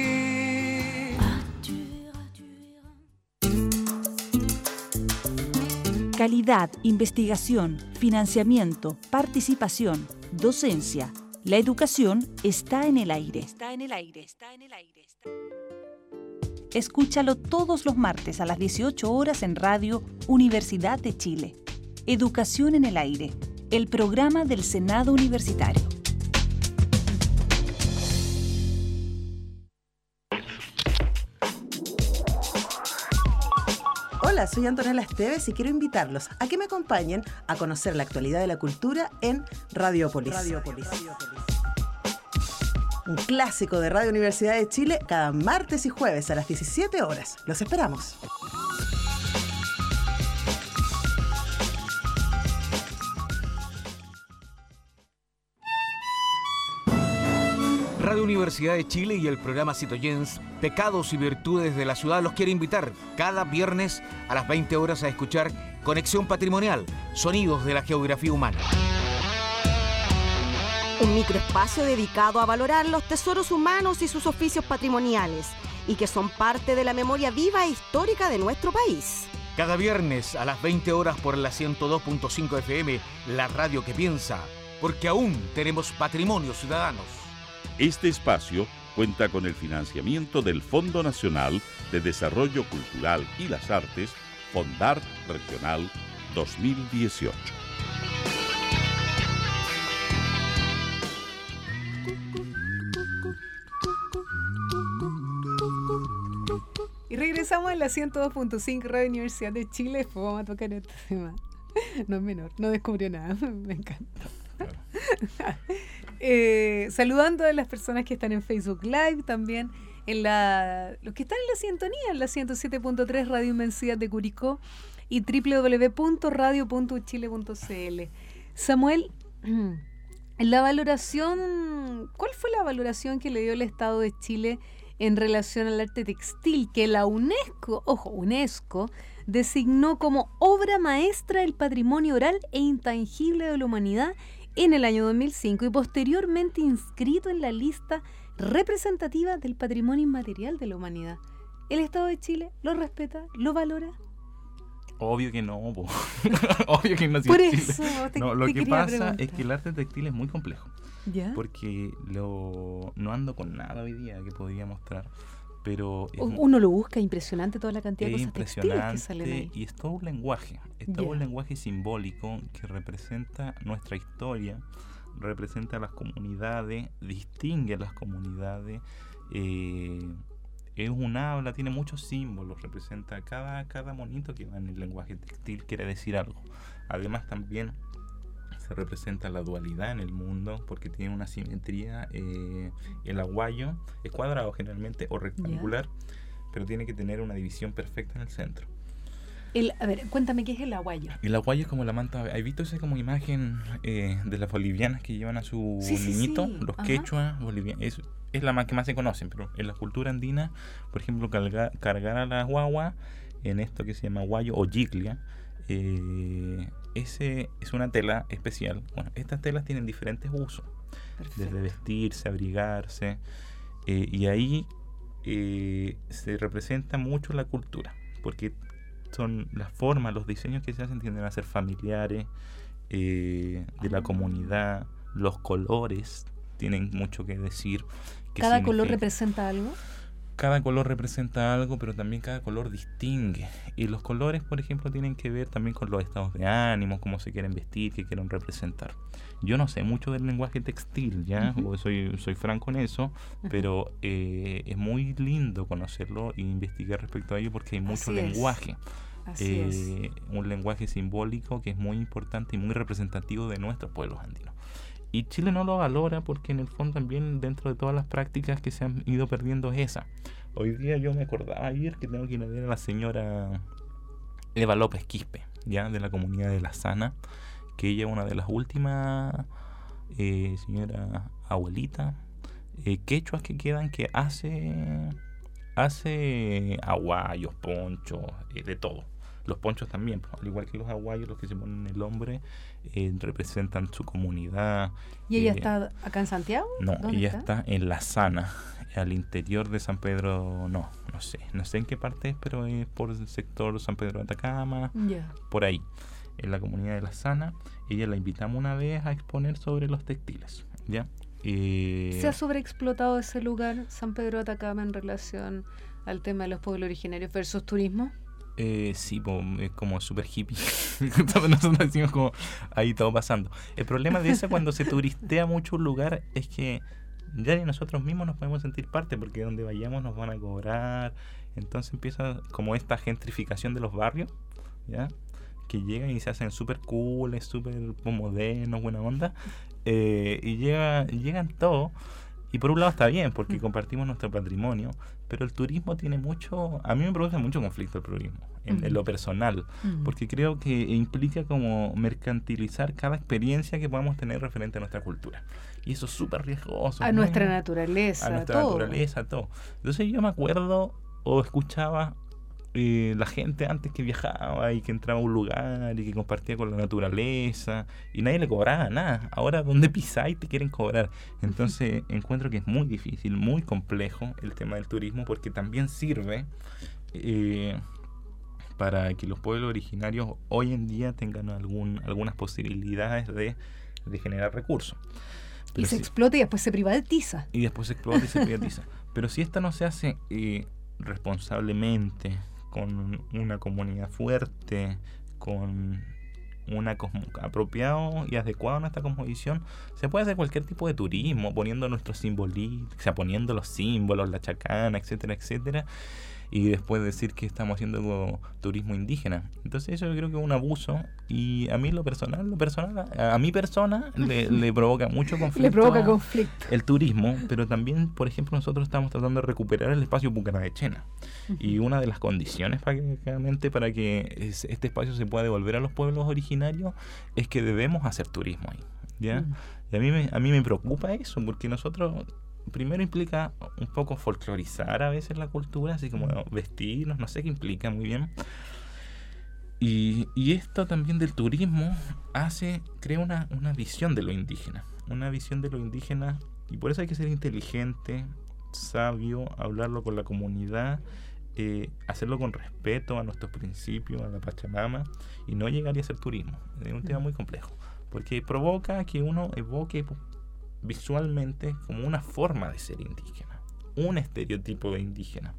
Speaker 1: Calidad, investigación, financiamiento, participación, docencia. La educación está en el aire. Está en el aire, está en el aire. Está... Escúchalo todos los martes a las dieciocho horas en Radio Universidad de Chile. Educación en el aire, el programa del Senado Universitario.
Speaker 6: Hola, soy Antonella Esteves y quiero invitarlos a que me acompañen a conocer la actualidad de la cultura en Radiopolis. Radiopolis. Un clásico de Radio Universidad de Chile cada martes y jueves a las diecisiete horas. Los esperamos.
Speaker 7: Radio Universidad de Chile y el programa Citoyens, Pecados y Virtudes de la Ciudad, los quiere invitar cada viernes a las veinte horas a escuchar Conexión Patrimonial, Sonidos de la Geografía Humana.
Speaker 8: Un microespacio dedicado a valorar los tesoros humanos y sus oficios patrimoniales, y que son parte de la memoria viva e histórica de nuestro país.
Speaker 7: Cada viernes a las veinte horas por la ciento dos punto cinco F M, la radio que piensa, porque aún tenemos patrimonio ciudadanos.
Speaker 9: Este espacio cuenta con el financiamiento del Fondo Nacional de Desarrollo Cultural y las Artes, Fondart Regional dos mil dieciocho.
Speaker 2: Y regresamos a la ciento dos punto cinco Radio Universidad de Chile. Después vamos a tocar este tema. No es menor, no descubrió nada. Me encanta. eh, saludando a las personas que están en Facebook Live, también en la los que están en la sintonía, en la ciento siete punto tres Radio Inmensidad de Curicó y doble u doble u doble u punto radio punto chile punto c l. Samuel, la valoración, ¿cuál fue la valoración que le dio el Estado de Chile en relación al arte textil que la UNESCO, ojo, UNESCO, designó como obra maestra del patrimonio oral e intangible de la humanidad en el año dos mil cinco y posteriormente inscrito en la lista representativa del patrimonio inmaterial de la humanidad? ¿El Estado de Chile lo respeta, lo valora?
Speaker 3: Obvio que no, po. Obvio que no. Si
Speaker 2: Por
Speaker 3: Chile.
Speaker 2: eso te,
Speaker 3: no, lo
Speaker 2: te
Speaker 3: que
Speaker 2: quería
Speaker 3: pasa
Speaker 2: preguntar.
Speaker 3: es que el arte textil es muy complejo.
Speaker 2: ¿Ya?
Speaker 3: Porque lo, no ando con nada hoy día que podría mostrar, pero es,
Speaker 2: Uno lo busca, impresionante toda la cantidad de
Speaker 3: es
Speaker 2: cosas textiles que salen ahí.
Speaker 3: impresionante y es todo un lenguaje, es todo
Speaker 2: Ya.
Speaker 3: un lenguaje simbólico que representa nuestra historia, representa las comunidades, distingue a las comunidades, eh, es un habla, tiene muchos símbolos, representa cada, cada monito que va en el lenguaje textil, quiere decir algo. Además también se representa la dualidad en el mundo porque tiene una simetría. Eh, el aguayo es cuadrado generalmente o rectangular, yeah. pero tiene que tener una división perfecta en el centro.
Speaker 2: El, a ver, cuéntame qué es el aguayo.
Speaker 3: El aguayo es como la manta. ¿Has visto esa como imagen eh, de las bolivianas que llevan a su
Speaker 2: sí,
Speaker 3: niñito?
Speaker 2: Sí, sí.
Speaker 3: Los
Speaker 2: Ajá.
Speaker 3: quechuas bolivianos. Es, es la más que más se conocen, pero en la cultura andina, por ejemplo, cargar, cargar a la guagua en esto que se llama aguayo o yiclia. Eh, ese es una tela especial. Bueno, estas telas tienen diferentes usos. Perfecto. Desde vestirse, abrigarse. Eh, y ahí eh, se representa mucho la cultura, porque son las formas, los diseños que se hacen tienden a ser familiares, eh, de la comunidad, los colores tienen mucho que decir.
Speaker 2: ¿Cada significa. color representa algo?
Speaker 3: Cada color representa algo, pero también cada color distingue. Y los colores, por ejemplo, tienen que ver también con los estados de ánimo, cómo se quieren vestir, qué quieren representar. Yo no sé mucho del lenguaje textil, ¿ya? Uh-huh. soy, soy franco en eso, uh-huh. pero eh, es muy lindo conocerlo e investigar respecto a ello porque hay mucho
Speaker 2: Así
Speaker 3: lenguaje.
Speaker 2: Así
Speaker 3: eh,
Speaker 2: es.
Speaker 3: Un lenguaje simbólico que es muy importante y muy representativo de nuestros pueblos andinos. Y Chile no lo valora porque en el fondo también dentro de todas las prácticas que se han ido perdiendo es esa. Hoy día yo me acordaba ayer que tengo que ir a ver a la señora Eva López Quispe, ya de la comunidad de La Sana, que ella es una de las últimas eh, señora abuelita eh, quechuas que quedan, que hace hace aguayos, ponchos, eh, de todo. Los ponchos también, pues, al igual que los aguayos, los que se ponen en el hombre, eh, representan su comunidad.
Speaker 2: ¿Y ella
Speaker 3: eh,
Speaker 2: está acá en Santiago?
Speaker 3: No, ella
Speaker 2: está?
Speaker 3: está en La Sana, al interior de San Pedro, no, no sé, no sé en qué parte es, pero es por el sector San Pedro de Atacama,
Speaker 2: yeah.
Speaker 3: por ahí, en la comunidad de La Sana. Ella la invitamos una vez a exponer sobre los textiles, ¿ya? Eh,
Speaker 2: ¿Se ha sobreexplotado ese lugar, San Pedro de Atacama, en relación al tema de los pueblos originarios versus turismo?
Speaker 3: Eh, sí, po, es como súper hippie. Nosotros decimos como ahí todo pasando. El problema de eso cuando se turistea mucho un lugar es que ya ni nosotros mismos nos podemos sentir parte, porque donde vayamos nos van a cobrar. Entonces empieza como esta gentrificación de los barrios, ¿ya? Que llegan y se hacen súper cool, súper modernos, buena onda. Eh, y llega, llegan todos. Y por un lado está bien, porque compartimos nuestro patrimonio, pero el turismo tiene mucho... A mí me produce mucho conflicto el turismo, en, uh-huh. en lo personal, uh-huh. porque creo que implica como mercantilizar cada experiencia que podamos tener referente a nuestra cultura. Y eso es súper riesgoso.
Speaker 2: A
Speaker 3: ¿no?
Speaker 2: nuestra naturaleza,
Speaker 3: A nuestra
Speaker 2: todo.
Speaker 3: naturaleza, todo. Entonces yo me acuerdo o escuchaba eh, la gente antes que viajaba y que entraba a un lugar y que compartía con la naturaleza y nadie le cobraba nada. Ahora donde pisáis te quieren cobrar. Entonces encuentro que es muy difícil, muy complejo el tema del turismo, porque también sirve eh, para que los pueblos originarios hoy en día tengan algún, algunas posibilidades de, de generar recursos.
Speaker 2: Pero y se
Speaker 3: si,
Speaker 2: explota y después se privatiza.
Speaker 3: Y después se explota y se privatiza. Pero si esto no se hace eh, responsablemente, con una comunidad fuerte, con una cosmo- apropiado y adecuado a nuestra cosmovisión, se puede hacer cualquier tipo de turismo, poniendo nuestros simbolismos, o sea, poniendo los símbolos, la chacana, etcétera, etcétera, y después decir que estamos haciendo turismo indígena. Entonces eso yo creo que es un abuso, y a mí lo personal, lo personal, a, a mi persona le, le provoca mucho conflicto.
Speaker 2: Le provoca conflicto.
Speaker 3: El turismo, pero también, por ejemplo, nosotros estamos tratando de recuperar el espacio Pucarachena. Uh-huh. Y una de las condiciones prácticamente para que es, este espacio se pueda devolver a los pueblos originarios es que debemos hacer turismo ahí, ¿ya? Uh-huh. Y a mí me, a mí me preocupa eso, porque nosotros... Primero implica un poco folclorizar a veces la cultura, así como vestirnos, no sé qué implica muy bien. Y, y esto también del turismo hace, crea una, una visión de lo indígena, una visión de lo indígena, y por eso hay que ser inteligente, sabio, hablarlo con la comunidad, eh, hacerlo con respeto a nuestros principios, a la Pachamama, y no llegar y hacer turismo. Es un tema muy complejo, porque provoca que uno evoque visualmente como una forma de ser indígena, un estereotipo de indígena,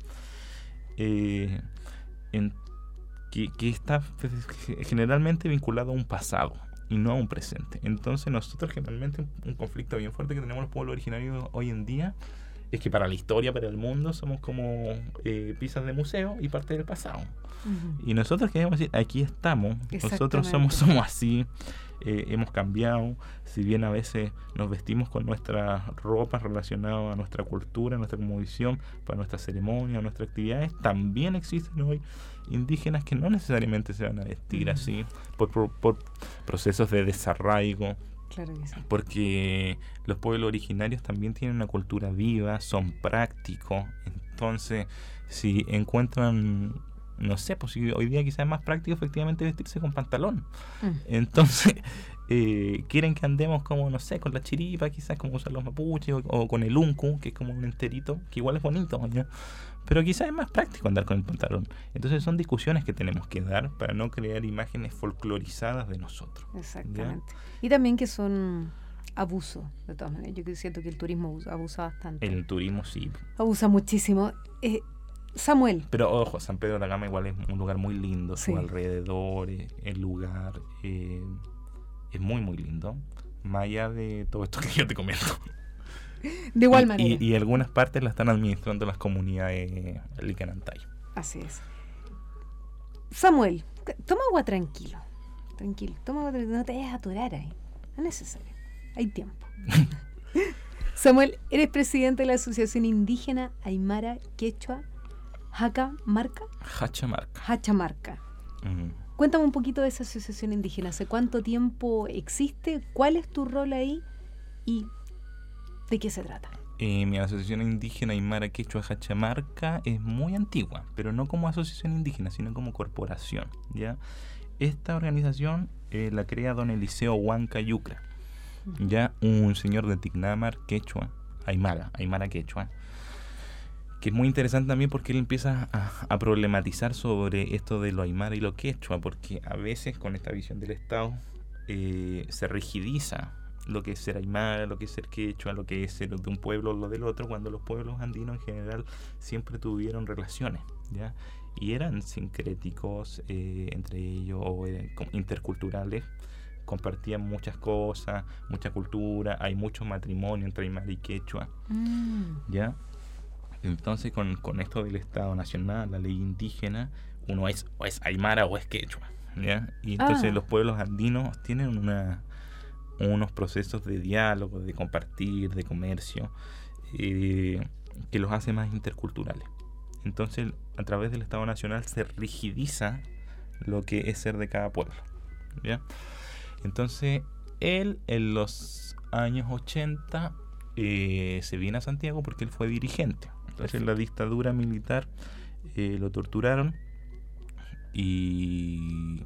Speaker 3: eh, en, que, que está generalmente vinculado a un pasado y no a un presente. Entonces nosotros generalmente un, un conflicto bien fuerte que tenemos los pueblos originarios hoy en día es que para la historia, para el mundo, somos como eh, piezas de museo y parte del pasado. Uh-huh. Y nosotros queremos decir, aquí estamos, nosotros somos, somos así, eh, hemos cambiado, si bien a veces nos vestimos con nuestras ropas relacionadas a nuestra cultura, a nuestra cosmovisión, para nuestras ceremonias, nuestras actividades, también existen hoy indígenas que no necesariamente se van a vestir uh-huh. así, por, por, por procesos de desarraigo.
Speaker 2: Claro que sí.
Speaker 3: Porque los pueblos originarios también tienen una cultura viva, son prácticos. Entonces, si encuentran, no sé, pues si hoy día quizás es más práctico efectivamente vestirse con pantalón. Mm. Entonces, eh, quieren que andemos como, no sé, con la chiripa, quizás como usan los mapuches, o, o con el uncu, que es como un enterito, que igual es bonito, ¿no? Pero quizás es más práctico andar con el pantalón. Entonces son discusiones que tenemos que dar para no crear imágenes folclorizadas de nosotros.
Speaker 2: Exactamente. ¿Ya? Y también que son abuso, de todas maneras. Yo siento que el turismo abusa bastante.
Speaker 3: El turismo sí.
Speaker 2: Abusa muchísimo. Eh, Samuel.
Speaker 3: Pero ojo, San Pedro de la Gama igual es un lugar muy lindo.
Speaker 2: Sí.
Speaker 3: Sus alrededores, el lugar eh, es muy, muy lindo. Más allá de todo esto que yo te comento.
Speaker 2: De igual
Speaker 3: y,
Speaker 2: manera.
Speaker 3: Y, y algunas partes las están administrando las comunidades Licanantay.
Speaker 2: Así es. Samuel, toma agua tranquilo. Tranquilo. Toma agua tranquilo. No te vayas a atorar ahí. No es necesario. Hay tiempo. Samuel, eres presidente de la Asociación Indígena Aymara Quechua Jacamarca.
Speaker 3: Hachamarca.
Speaker 2: Hachamarca. Uh-huh. Cuéntame un poquito de esa asociación indígena. ¿Hace cuánto tiempo existe? ¿Cuál es tu rol ahí? Y ¿de qué se trata?
Speaker 3: Eh, mi asociación indígena Aymara Quechua Hachamarca es muy antigua, pero no como asociación indígena, sino como corporación, ¿ya? Esta organización eh, la crea don Eliseo Huanca Yucra, uh-huh. ya un señor de Ticnámar Quechua, Aymara, Aymara Quechua, que es muy interesante también porque él empieza a, a problematizar sobre esto de lo Aymara y lo Quechua, porque a veces con esta visión del Estado eh, se rigidiza lo que es ser aymara, lo que es ser quechua, lo que es ser de un pueblo o lo del otro, cuando los pueblos andinos en general siempre tuvieron relaciones, ¿ya? Y eran sincréticos eh, entre ellos, o eran interculturales, compartían muchas cosas, mucha cultura, hay mucho matrimonio entre aymara y quechua, mm. ¿ya? Entonces con, con esto del Estado Nacional, la ley indígena, uno es o es aymara o es quechua, ¿ya? Y entonces ah. los pueblos andinos tienen una unos procesos de diálogo, de compartir, de comercio, eh, que los hace más interculturales. Entonces, a través del Estado Nacional se rigidiza lo que es ser de cada pueblo, ¿ya? Entonces, él en los años ochenta eh, se viene a Santiago porque él fue dirigente. Entonces, en la dictadura militar eh, lo torturaron y,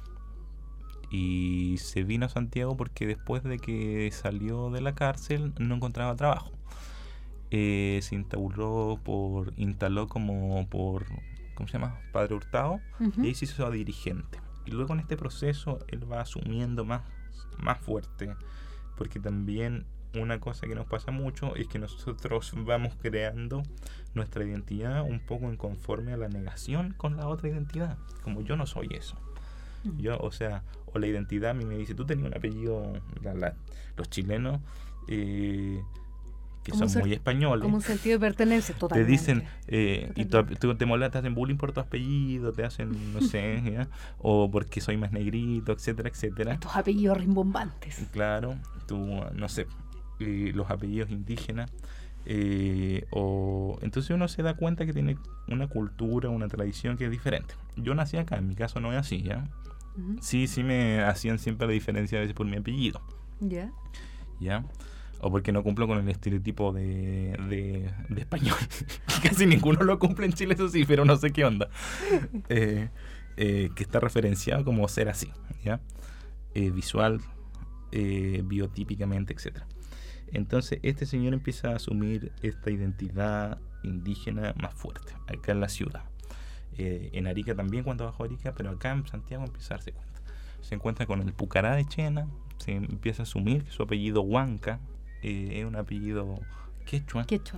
Speaker 3: y se vino a Santiago porque después de que salió de la cárcel no encontraba trabajo. Eh, se instaló por, instaló como por, ¿cómo se llama? Padre Hurtado, uh-huh. y ahí se hizo dirigente. Y luego en este proceso él va asumiendo más, más fuerte, porque también una cosa que nos pasa mucho es que nosotros vamos creando nuestra identidad un poco en conforme a la negación con la otra identidad, como yo no soy eso. Uh-huh. Yo, o sea, o la identidad a mí me dice, tú tenías un apellido, la, la, los chilenos, eh, que son ser, muy españoles.
Speaker 2: Como un sentido de pertenencia, totalmente.
Speaker 3: Te dicen, eh, y tú, tú te molestas, te hacen bullying por tu apellido, te hacen, no sé, ¿ya? O porque soy más negrito, etcétera, etcétera.
Speaker 2: Estos apellidos rimbombantes.
Speaker 3: Claro, tú, no sé, eh, los apellidos indígenas. Eh, o entonces uno se da cuenta que tiene una cultura, una tradición que es diferente. Yo nací acá, en mi caso no es así, ¿ya? Uh-huh. Sí, sí me hacían siempre la diferencia a veces por mi apellido.
Speaker 2: Ya. Yeah.
Speaker 3: ¿Ya? O porque no cumplo con el estereotipo de, de, de español. Casi ninguno lo cumple en Chile, eso sí, pero no sé qué onda. Eh, eh, que está referenciado como ser así, ¿ya? Eh, visual, eh, biotípicamente, etcétera. Entonces, este señor empieza a asumir esta identidad indígena más fuerte, acá en la ciudad. Eh, en Arica también, cuando bajó a Arica, pero acá en Santiago empieza a darse cuenta. Se encuentra con el Pucará de Chena, se empieza a asumir que su apellido Huanca, Eh, es un apellido quechua.
Speaker 2: Quechua.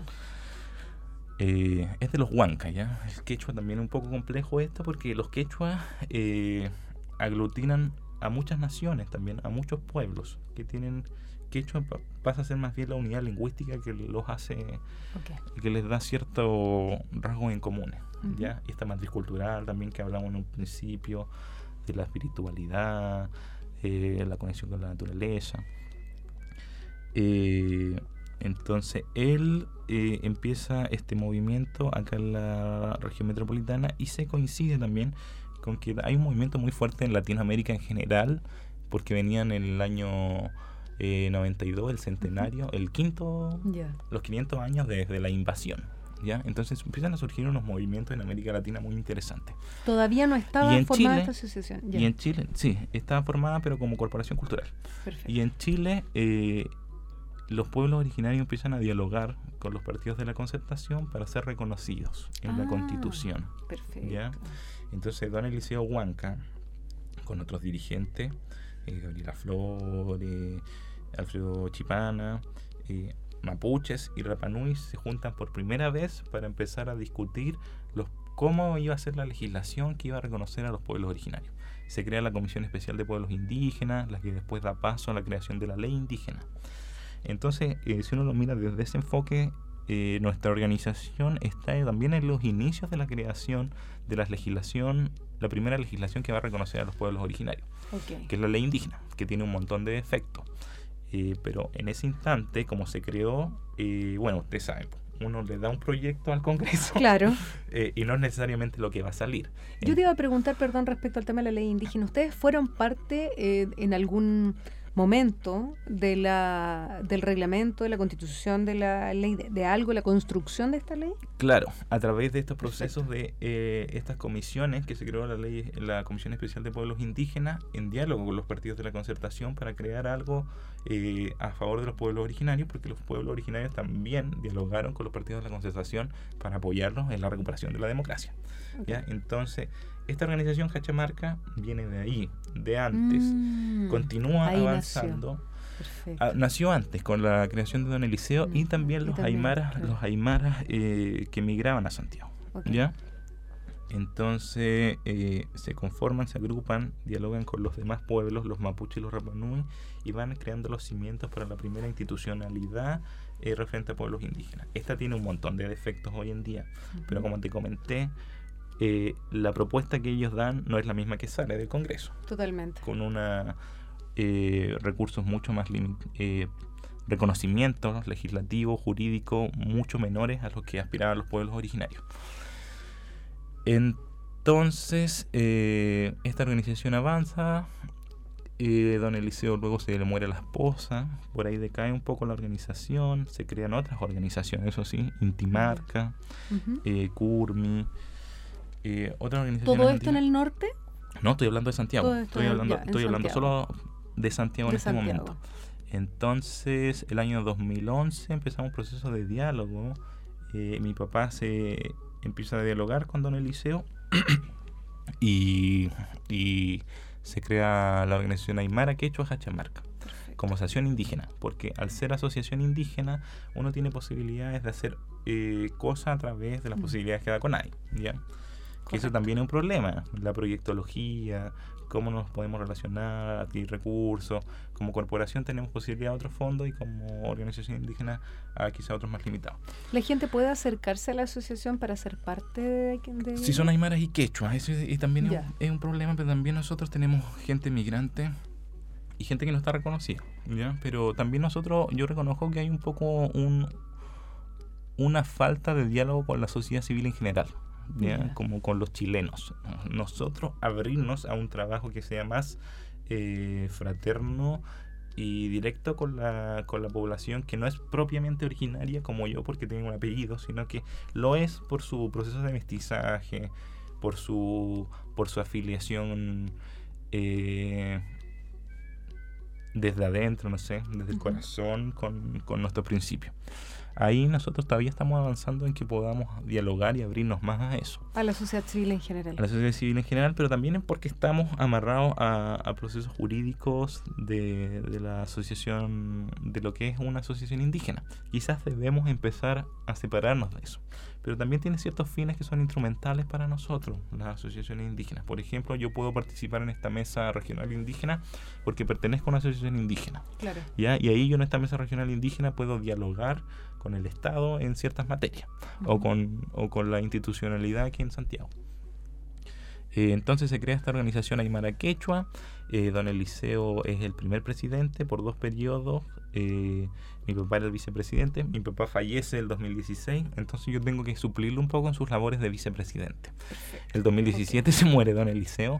Speaker 3: Eh, es de los huancas, ¿ya? El quechua también es un poco complejo esto porque los quechuas eh, aglutinan a muchas naciones también, a muchos pueblos que tienen quechua, pa, pasa a ser más bien la unidad lingüística que los hace, okay. que les da ciertos rasgos en comunes, uh-huh. ¿ya? Esta matriz cultural también que hablamos en un principio, de la espiritualidad, eh, la conexión con la naturaleza. Eh, entonces él eh, empieza este movimiento acá en la región metropolitana y se coincide también con que hay un movimiento muy fuerte en Latinoamérica en general, porque venían en el año eh, noventa y dos, el centenario, el quinto, yeah. los quinientos años desde la invasión, ¿ya? Entonces empiezan a surgir unos movimientos en América Latina muy interesantes.
Speaker 2: Todavía no estaba formada Chile, esta asociación.
Speaker 3: Yeah. Y en Chile, sí, estaba formada pero como corporación cultural.
Speaker 2: Perfecto.
Speaker 3: Y en Chile eh, los pueblos originarios empiezan a dialogar con los partidos de la Concertación para ser reconocidos en ah, la Constitución.
Speaker 2: Perfecto.
Speaker 3: ¿Ya? Entonces don Eliseo Huanca, con otros dirigentes, eh, Gabriela Flores, Alfredo Chipana, eh, mapuches y Rapanui se juntan por primera vez para empezar a discutir los, cómo iba a ser la legislación que iba a reconocer a los pueblos originarios. Se crea la Comisión Especial de Pueblos Indígenas, la que después da paso a la creación de la Ley Indígena. Entonces, eh, si uno lo mira desde ese enfoque, eh, nuestra organización está también en los inicios de la creación de la legislación, la primera legislación que va a reconocer a los pueblos originarios,
Speaker 2: okay.
Speaker 3: que es la Ley Indígena, que tiene un montón de defectos. Eh, pero en ese instante, como se creó, eh, bueno, usted sabe, uno le da un proyecto al Congreso,
Speaker 2: claro.
Speaker 3: eh, y no es necesariamente lo que va a salir.
Speaker 2: Yo te iba a preguntar, perdón, respecto al tema de la Ley Indígena, ¿ustedes fueron parte eh, en algún momento de la del reglamento, de la constitución de la ley, de, de algo, la construcción de esta ley?
Speaker 3: Claro, a través de estos procesos Perfecto. de eh, estas comisiones que se creó la ley, la Comisión Especial de Pueblos Indígenas, en diálogo con los partidos de la Concertación para crear algo eh, a favor de los pueblos originarios, porque los pueblos originarios también dialogaron con los partidos de la Concertación para apoyarlos en la recuperación de la democracia. Okay. ¿Ya? Entonces, esta organización Cachamarca viene de ahí, de antes, mm, continúa avanzando.
Speaker 2: Nació.
Speaker 3: A, nació antes con la creación de don Eliseo mm, y también los y también, aymaras, claro. los aymaras eh, que migraban a Santiago. Okay. ¿Ya? Entonces eh, se conforman, se agrupan, dialogan con los demás pueblos, los mapuches y los rapanui, y van creando los cimientos para la primera institucionalidad eh, referente a pueblos indígenas. Esta tiene un montón de defectos hoy en día, uh-huh. pero como te comenté, Eh, la propuesta que ellos dan no es la misma que sale del Congreso.
Speaker 2: Totalmente.
Speaker 3: Con una eh, recursos mucho más lim- eh, reconocimientos legislativos, jurídicos, mucho menores a los que aspiraban los pueblos originarios. Entonces, eh, esta organización avanza. Eh, don Eliseo luego se le muere la esposa, por ahí decae un poco la organización, se crean otras organizaciones, eso sí, Intimarca, uh-huh. eh, Curmi. Eh, otra organización
Speaker 2: ¿Todo esto en el norte?
Speaker 3: No, estoy hablando de Santiago. Estoy hablando,
Speaker 2: ya,
Speaker 3: estoy hablando solo de Santiago
Speaker 2: de
Speaker 3: en este
Speaker 2: Santiago.
Speaker 3: momento. Entonces, el año dos mil once empezamos un proceso de diálogo. Eh, mi papá se empieza a dialogar con don Eliseo y, y se crea la organización Aymara Quechua Cachamarca como asociación indígena, porque al ser asociación indígena uno tiene posibilidades de hacer eh, cosas a través de las mm. posibilidades que da CONADI, ¿ya? Que eso también es un problema, la proyectología, cómo nos podemos relacionar, adquirir recursos. Como corporación tenemos posibilidad a otros fondos y como organización indígena a quizá otros más limitados.
Speaker 2: ¿La gente puede acercarse a la asociación para ser parte de...? de...
Speaker 3: Sí, son aymaras y quechuas, eso es, y también es un, es un problema, pero también nosotros tenemos gente migrante y gente que no está reconocida, ¿ya? Pero también nosotros, yo reconozco que hay un poco un, una falta de diálogo con la sociedad civil en general. ¿Ya? Yeah. Como con los chilenos. Nosotros abrirnos a un trabajo que sea más eh, fraterno y directo con la, con la población que no es propiamente originaria como yo porque tengo un apellido, sino que lo es por su proceso de mestizaje, por su, por su afiliación eh, desde adentro, no sé, desde el uh-huh. corazón con, con nuestros principios. Ahí nosotros todavía estamos avanzando en que podamos dialogar y abrirnos más a eso.
Speaker 2: A la sociedad civil en general.
Speaker 3: A la sociedad civil en general, pero también porque estamos amarrados a, a procesos jurídicos de, de la asociación, de lo que es una asociación indígena. Quizás debemos empezar a separarnos de eso. Pero también tiene ciertos fines que son instrumentales para nosotros, las asociaciones indígenas. Por ejemplo, yo puedo participar en esta mesa regional indígena porque pertenezco a una asociación indígena.
Speaker 2: Claro.
Speaker 3: ¿Ya? Y ahí yo en esta mesa regional indígena puedo dialogar con el Estado en ciertas materias, uh-huh. o con o con la institucionalidad aquí en Santiago. Eh, entonces se crea esta organización Aymara Quechua. Eh, don Eliseo es el primer presidente por dos periodos. Eh, mi papá era el vicepresidente. Mi papá fallece en el dos mil dieciséis, entonces yo tengo que suplirlo un poco en sus labores de vicepresidente. Perfecto. El dos mil diecisiete okay. se muere don Eliseo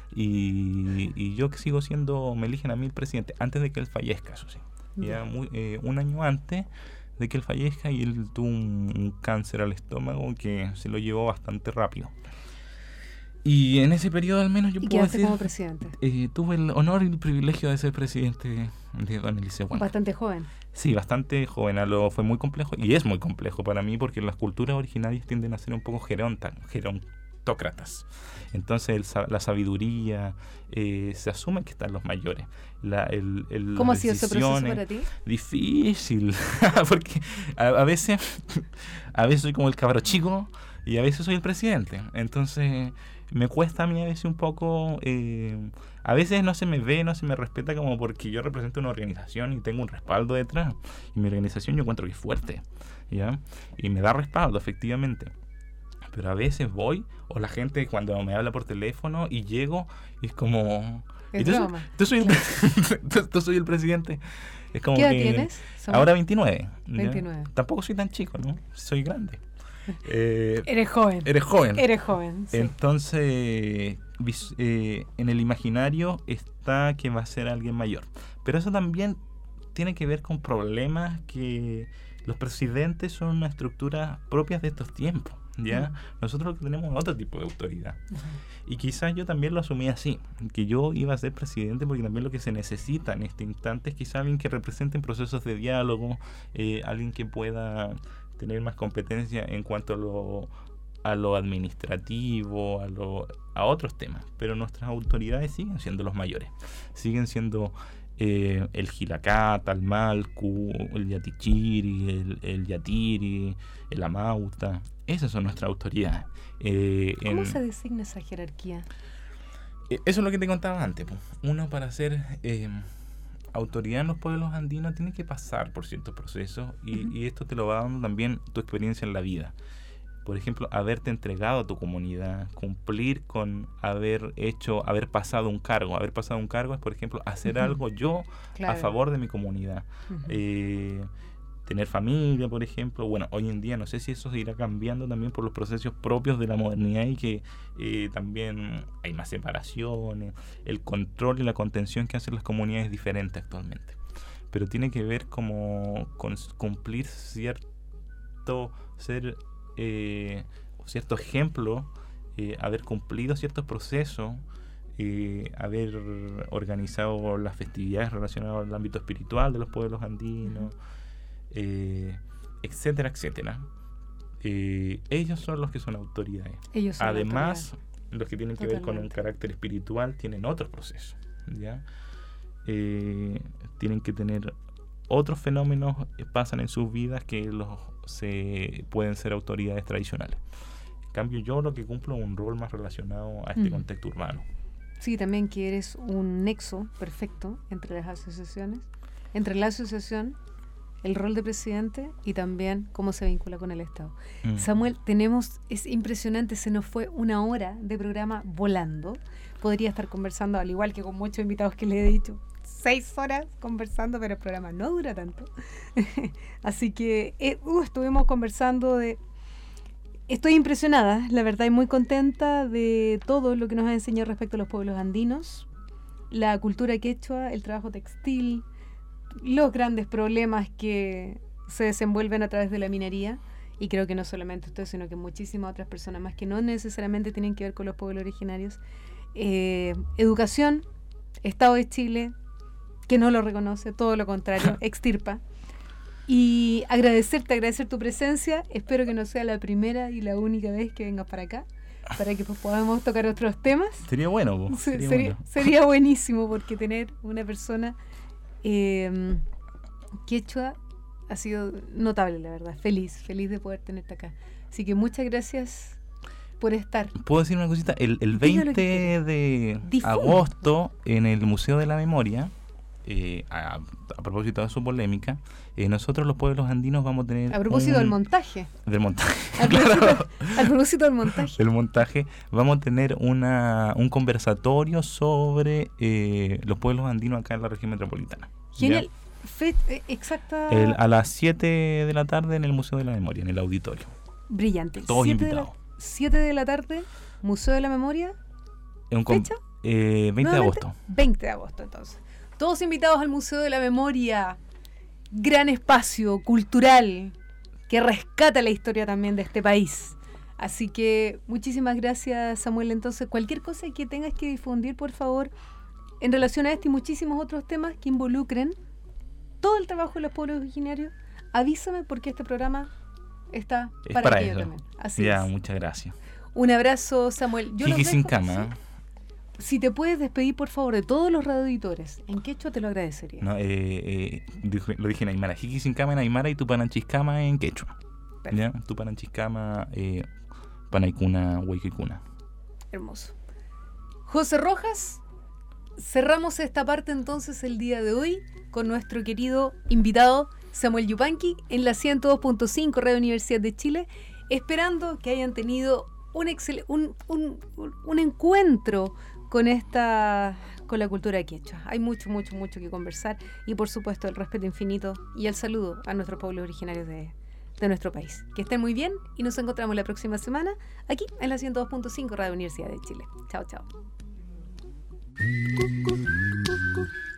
Speaker 3: y, y yo que sigo siendo, me eligen a mí el presidente antes de que él fallezca, eso sí. Ya muy, eh, un año antes de que él fallezca, y él tuvo un, un cáncer al estómago que se lo llevó bastante rápido. Y en ese periodo al menos yo
Speaker 2: ¿Y
Speaker 3: puedo
Speaker 2: quedaste
Speaker 3: decir,
Speaker 2: como presidente?
Speaker 3: Eh, tuve el honor y el privilegio de ser presidente de don Eliseo Huanca.
Speaker 2: Bastante joven.
Speaker 3: Sí, bastante joven. A lo, fue muy complejo, y es muy complejo para mí porque las culturas originarias tienden a ser un poco geronta, gerontócratas. Entonces el, la sabiduría, eh, se asume que están los mayores. La, el, el,
Speaker 2: ¿Cómo ha sido ese proceso para ti?
Speaker 3: Difícil, porque a, a veces a veces soy como el cabro chico y a veces soy el presidente. Entonces me cuesta a mí a veces un poco, eh, a veces no se me ve, no se me respeta como porque yo represento una organización y tengo un respaldo detrás. Y mi organización yo encuentro que es fuerte, ¿ya? Y me da respaldo, efectivamente. Pero a veces voy, o la gente cuando me habla por teléfono y llego, y es como...
Speaker 2: Es
Speaker 3: ¿Tú,
Speaker 2: broma.
Speaker 3: tú, soy el, tú, tú soy el presidente. Es como
Speaker 2: ¿Qué edad
Speaker 3: que,
Speaker 2: tienes?
Speaker 3: Ahora veintinueve.
Speaker 2: veintinueve.
Speaker 3: ¿Ya? Tampoco soy tan chico, ¿no? Soy grande. Eh,
Speaker 2: eres joven.
Speaker 3: Eres joven.
Speaker 2: Eres joven, sí.
Speaker 3: Entonces, eh, en el imaginario está que va a ser alguien mayor. Pero eso también tiene que ver con problemas que los presidentes son una estructura propia de estos tiempos. ¿Ya? Uh-huh. Nosotros tenemos otro tipo de autoridad. Uh-huh. Y quizás yo también lo asumí así, que yo iba a ser presidente porque también lo que se necesita en este instante es quizás alguien que represente en procesos de diálogo, eh, alguien que pueda tener más competencia en cuanto a lo, a lo administrativo, a, lo, a otros temas. Pero nuestras autoridades siguen siendo los mayores, siguen siendo eh, el Gilacata, el Malcu, el Yatichiri, el, el Yatiri, el Amauta. Esas son nuestras autoridades. Eh,
Speaker 2: ¿Cómo
Speaker 3: en,
Speaker 2: se designa esa jerarquía?
Speaker 3: Eh, eso es lo que te contaba antes. Pues. Uno, para ser eh, autoridad en los pueblos andinos, tiene que pasar por ciertos procesos y, uh-huh. y esto te lo va dando también tu experiencia en la vida. Por ejemplo, haberte entregado a tu comunidad, cumplir con haber hecho, haber pasado un cargo. Haber pasado un cargo es, por ejemplo, hacer uh-huh. algo yo claro. a favor de mi comunidad. Uh-huh. Eh, tener familia, por ejemplo. Bueno, hoy en día no sé si eso se irá cambiando también por los procesos propios de la modernidad y que eh, también hay más separaciones, el control y la contención que hacen las comunidades es diferente actualmente. Pero tiene que ver como con cumplir cierto, ser eh, cierto ejemplo eh, haber cumplido ciertos procesos, eh, haber organizado las festividades relacionadas al ámbito espiritual de los pueblos andinos, eh, etcétera, etcétera. Eh, ellos son los que son autoridades.
Speaker 2: Ellos son
Speaker 3: Además,
Speaker 2: autoridades.
Speaker 3: Los que tienen que
Speaker 2: Totalmente.
Speaker 3: ver con un carácter espiritual tienen otros procesos, ¿ya? Eh, tienen que tener otros fenómenos, eh, pasan en sus vidas que los se pueden ser autoridades tradicionales. En cambio, yo lo que cumplo es un rol más relacionado a este
Speaker 2: Mm.
Speaker 3: contexto urbano.
Speaker 2: Sí, también que eres un nexo perfecto entre las asociaciones, entre la asociación, el rol de presidente y también cómo se vincula con el Estado.
Speaker 3: Mm.
Speaker 2: Samuel, tenemos, es impresionante, se nos fue una hora de programa volando. Podría estar conversando, al igual que con muchos invitados que le he dicho, seis horas conversando, pero el programa no dura tanto. Así que eh, uh, estuvimos conversando de... Estoy impresionada, la verdad, y muy contenta de todo lo que nos ha enseñado respecto a los pueblos andinos, la cultura quechua, el trabajo textil, los grandes problemas que se desenvuelven a través de la minería, y creo que no solamente usted, sino que muchísimas otras personas más que no necesariamente tienen que ver con los pueblos originarios. Eh, educación, Estado de Chile, que no lo reconoce, todo lo contrario, extirpa. Y agradecerte, agradecer tu presencia. Espero que no sea la primera y la única vez que vengas para acá, para que pues, podamos tocar otros temas.
Speaker 3: Sería bueno, po,
Speaker 2: Se-
Speaker 3: sería
Speaker 2: sería,
Speaker 3: bueno.
Speaker 2: sería buenísimo, porque tener una persona eh, quechua ha sido notable, la verdad. Feliz, feliz de poder tenerte acá. Así que muchas gracias por estar.
Speaker 3: ¿Puedo decir una cosita? El, el
Speaker 2: Diga lo que
Speaker 3: veinte
Speaker 2: quiera.
Speaker 3: de
Speaker 2: Difunda.
Speaker 3: agosto, en el Museo de la Memoria, eh, a, a propósito de su polémica, eh, nosotros los pueblos andinos vamos a tener...
Speaker 2: A propósito
Speaker 3: un-
Speaker 2: del montaje.
Speaker 3: Del montaje.
Speaker 2: A
Speaker 3: claro.
Speaker 2: propósito, a propósito del montaje.
Speaker 3: El montaje, vamos a tener una, un conversatorio sobre eh, los pueblos andinos acá en la región metropolitana.
Speaker 2: Genial. Fe- eh, exacta.
Speaker 3: ¿Ya? El- a las siete de la tarde en el Museo de la Memoria, en el auditorio.
Speaker 2: Brillante.
Speaker 3: Todos
Speaker 2: Siete de la-
Speaker 3: invitados.
Speaker 2: siete de la tarde, Museo de la Memoria.
Speaker 3: Es un con-
Speaker 2: ¿Fecha?
Speaker 3: eh, veinte de
Speaker 2: Nuevamente,
Speaker 3: agosto.
Speaker 2: veinte de agosto, entonces. Todos invitados al Museo de la Memoria. Gran espacio cultural que rescata la historia también de este país. Así que muchísimas gracias, Samuel. Entonces, cualquier cosa que tengas que difundir, por favor, en relación a este y muchísimos otros temas que involucren todo el trabajo de los pueblos originarios, avísame, porque este programa está
Speaker 3: Es
Speaker 2: para,
Speaker 3: para
Speaker 2: aquello
Speaker 3: eso.
Speaker 2: también. Así
Speaker 3: Ya,
Speaker 2: es.
Speaker 3: muchas gracias.
Speaker 2: Un abrazo, Samuel. Yo los
Speaker 3: Kiki sin
Speaker 2: dejo,
Speaker 3: cama.
Speaker 2: sí.
Speaker 3: ¿eh?
Speaker 2: Si te puedes despedir, por favor, de todos los radioauditores, en quechua te lo agradecería.
Speaker 3: No, eh, eh, dije- lo dije en Aymara. Jiki sin cama en Aymara y Tupananchiscama en quechua. ¿Ya? Tupananchiscama, eh, Panaicuna, Huayquicuna.
Speaker 2: Hermoso. José Rojas, cerramos esta parte entonces el día de hoy con nuestro querido invitado Samuel Yupanqui en la ciento dos punto cinco Radio Universidad de Chile, esperando que hayan tenido un, excel- un, un, un- un encuentro con esta con la cultura quechua. Hay mucho, mucho, mucho que conversar, y por supuesto el respeto infinito y el saludo a nuestros pueblos originarios de, de nuestro país. Que estén muy bien y nos encontramos la próxima semana aquí en la ciento dos punto cinco Radio Universidad de Chile. Chao, chao.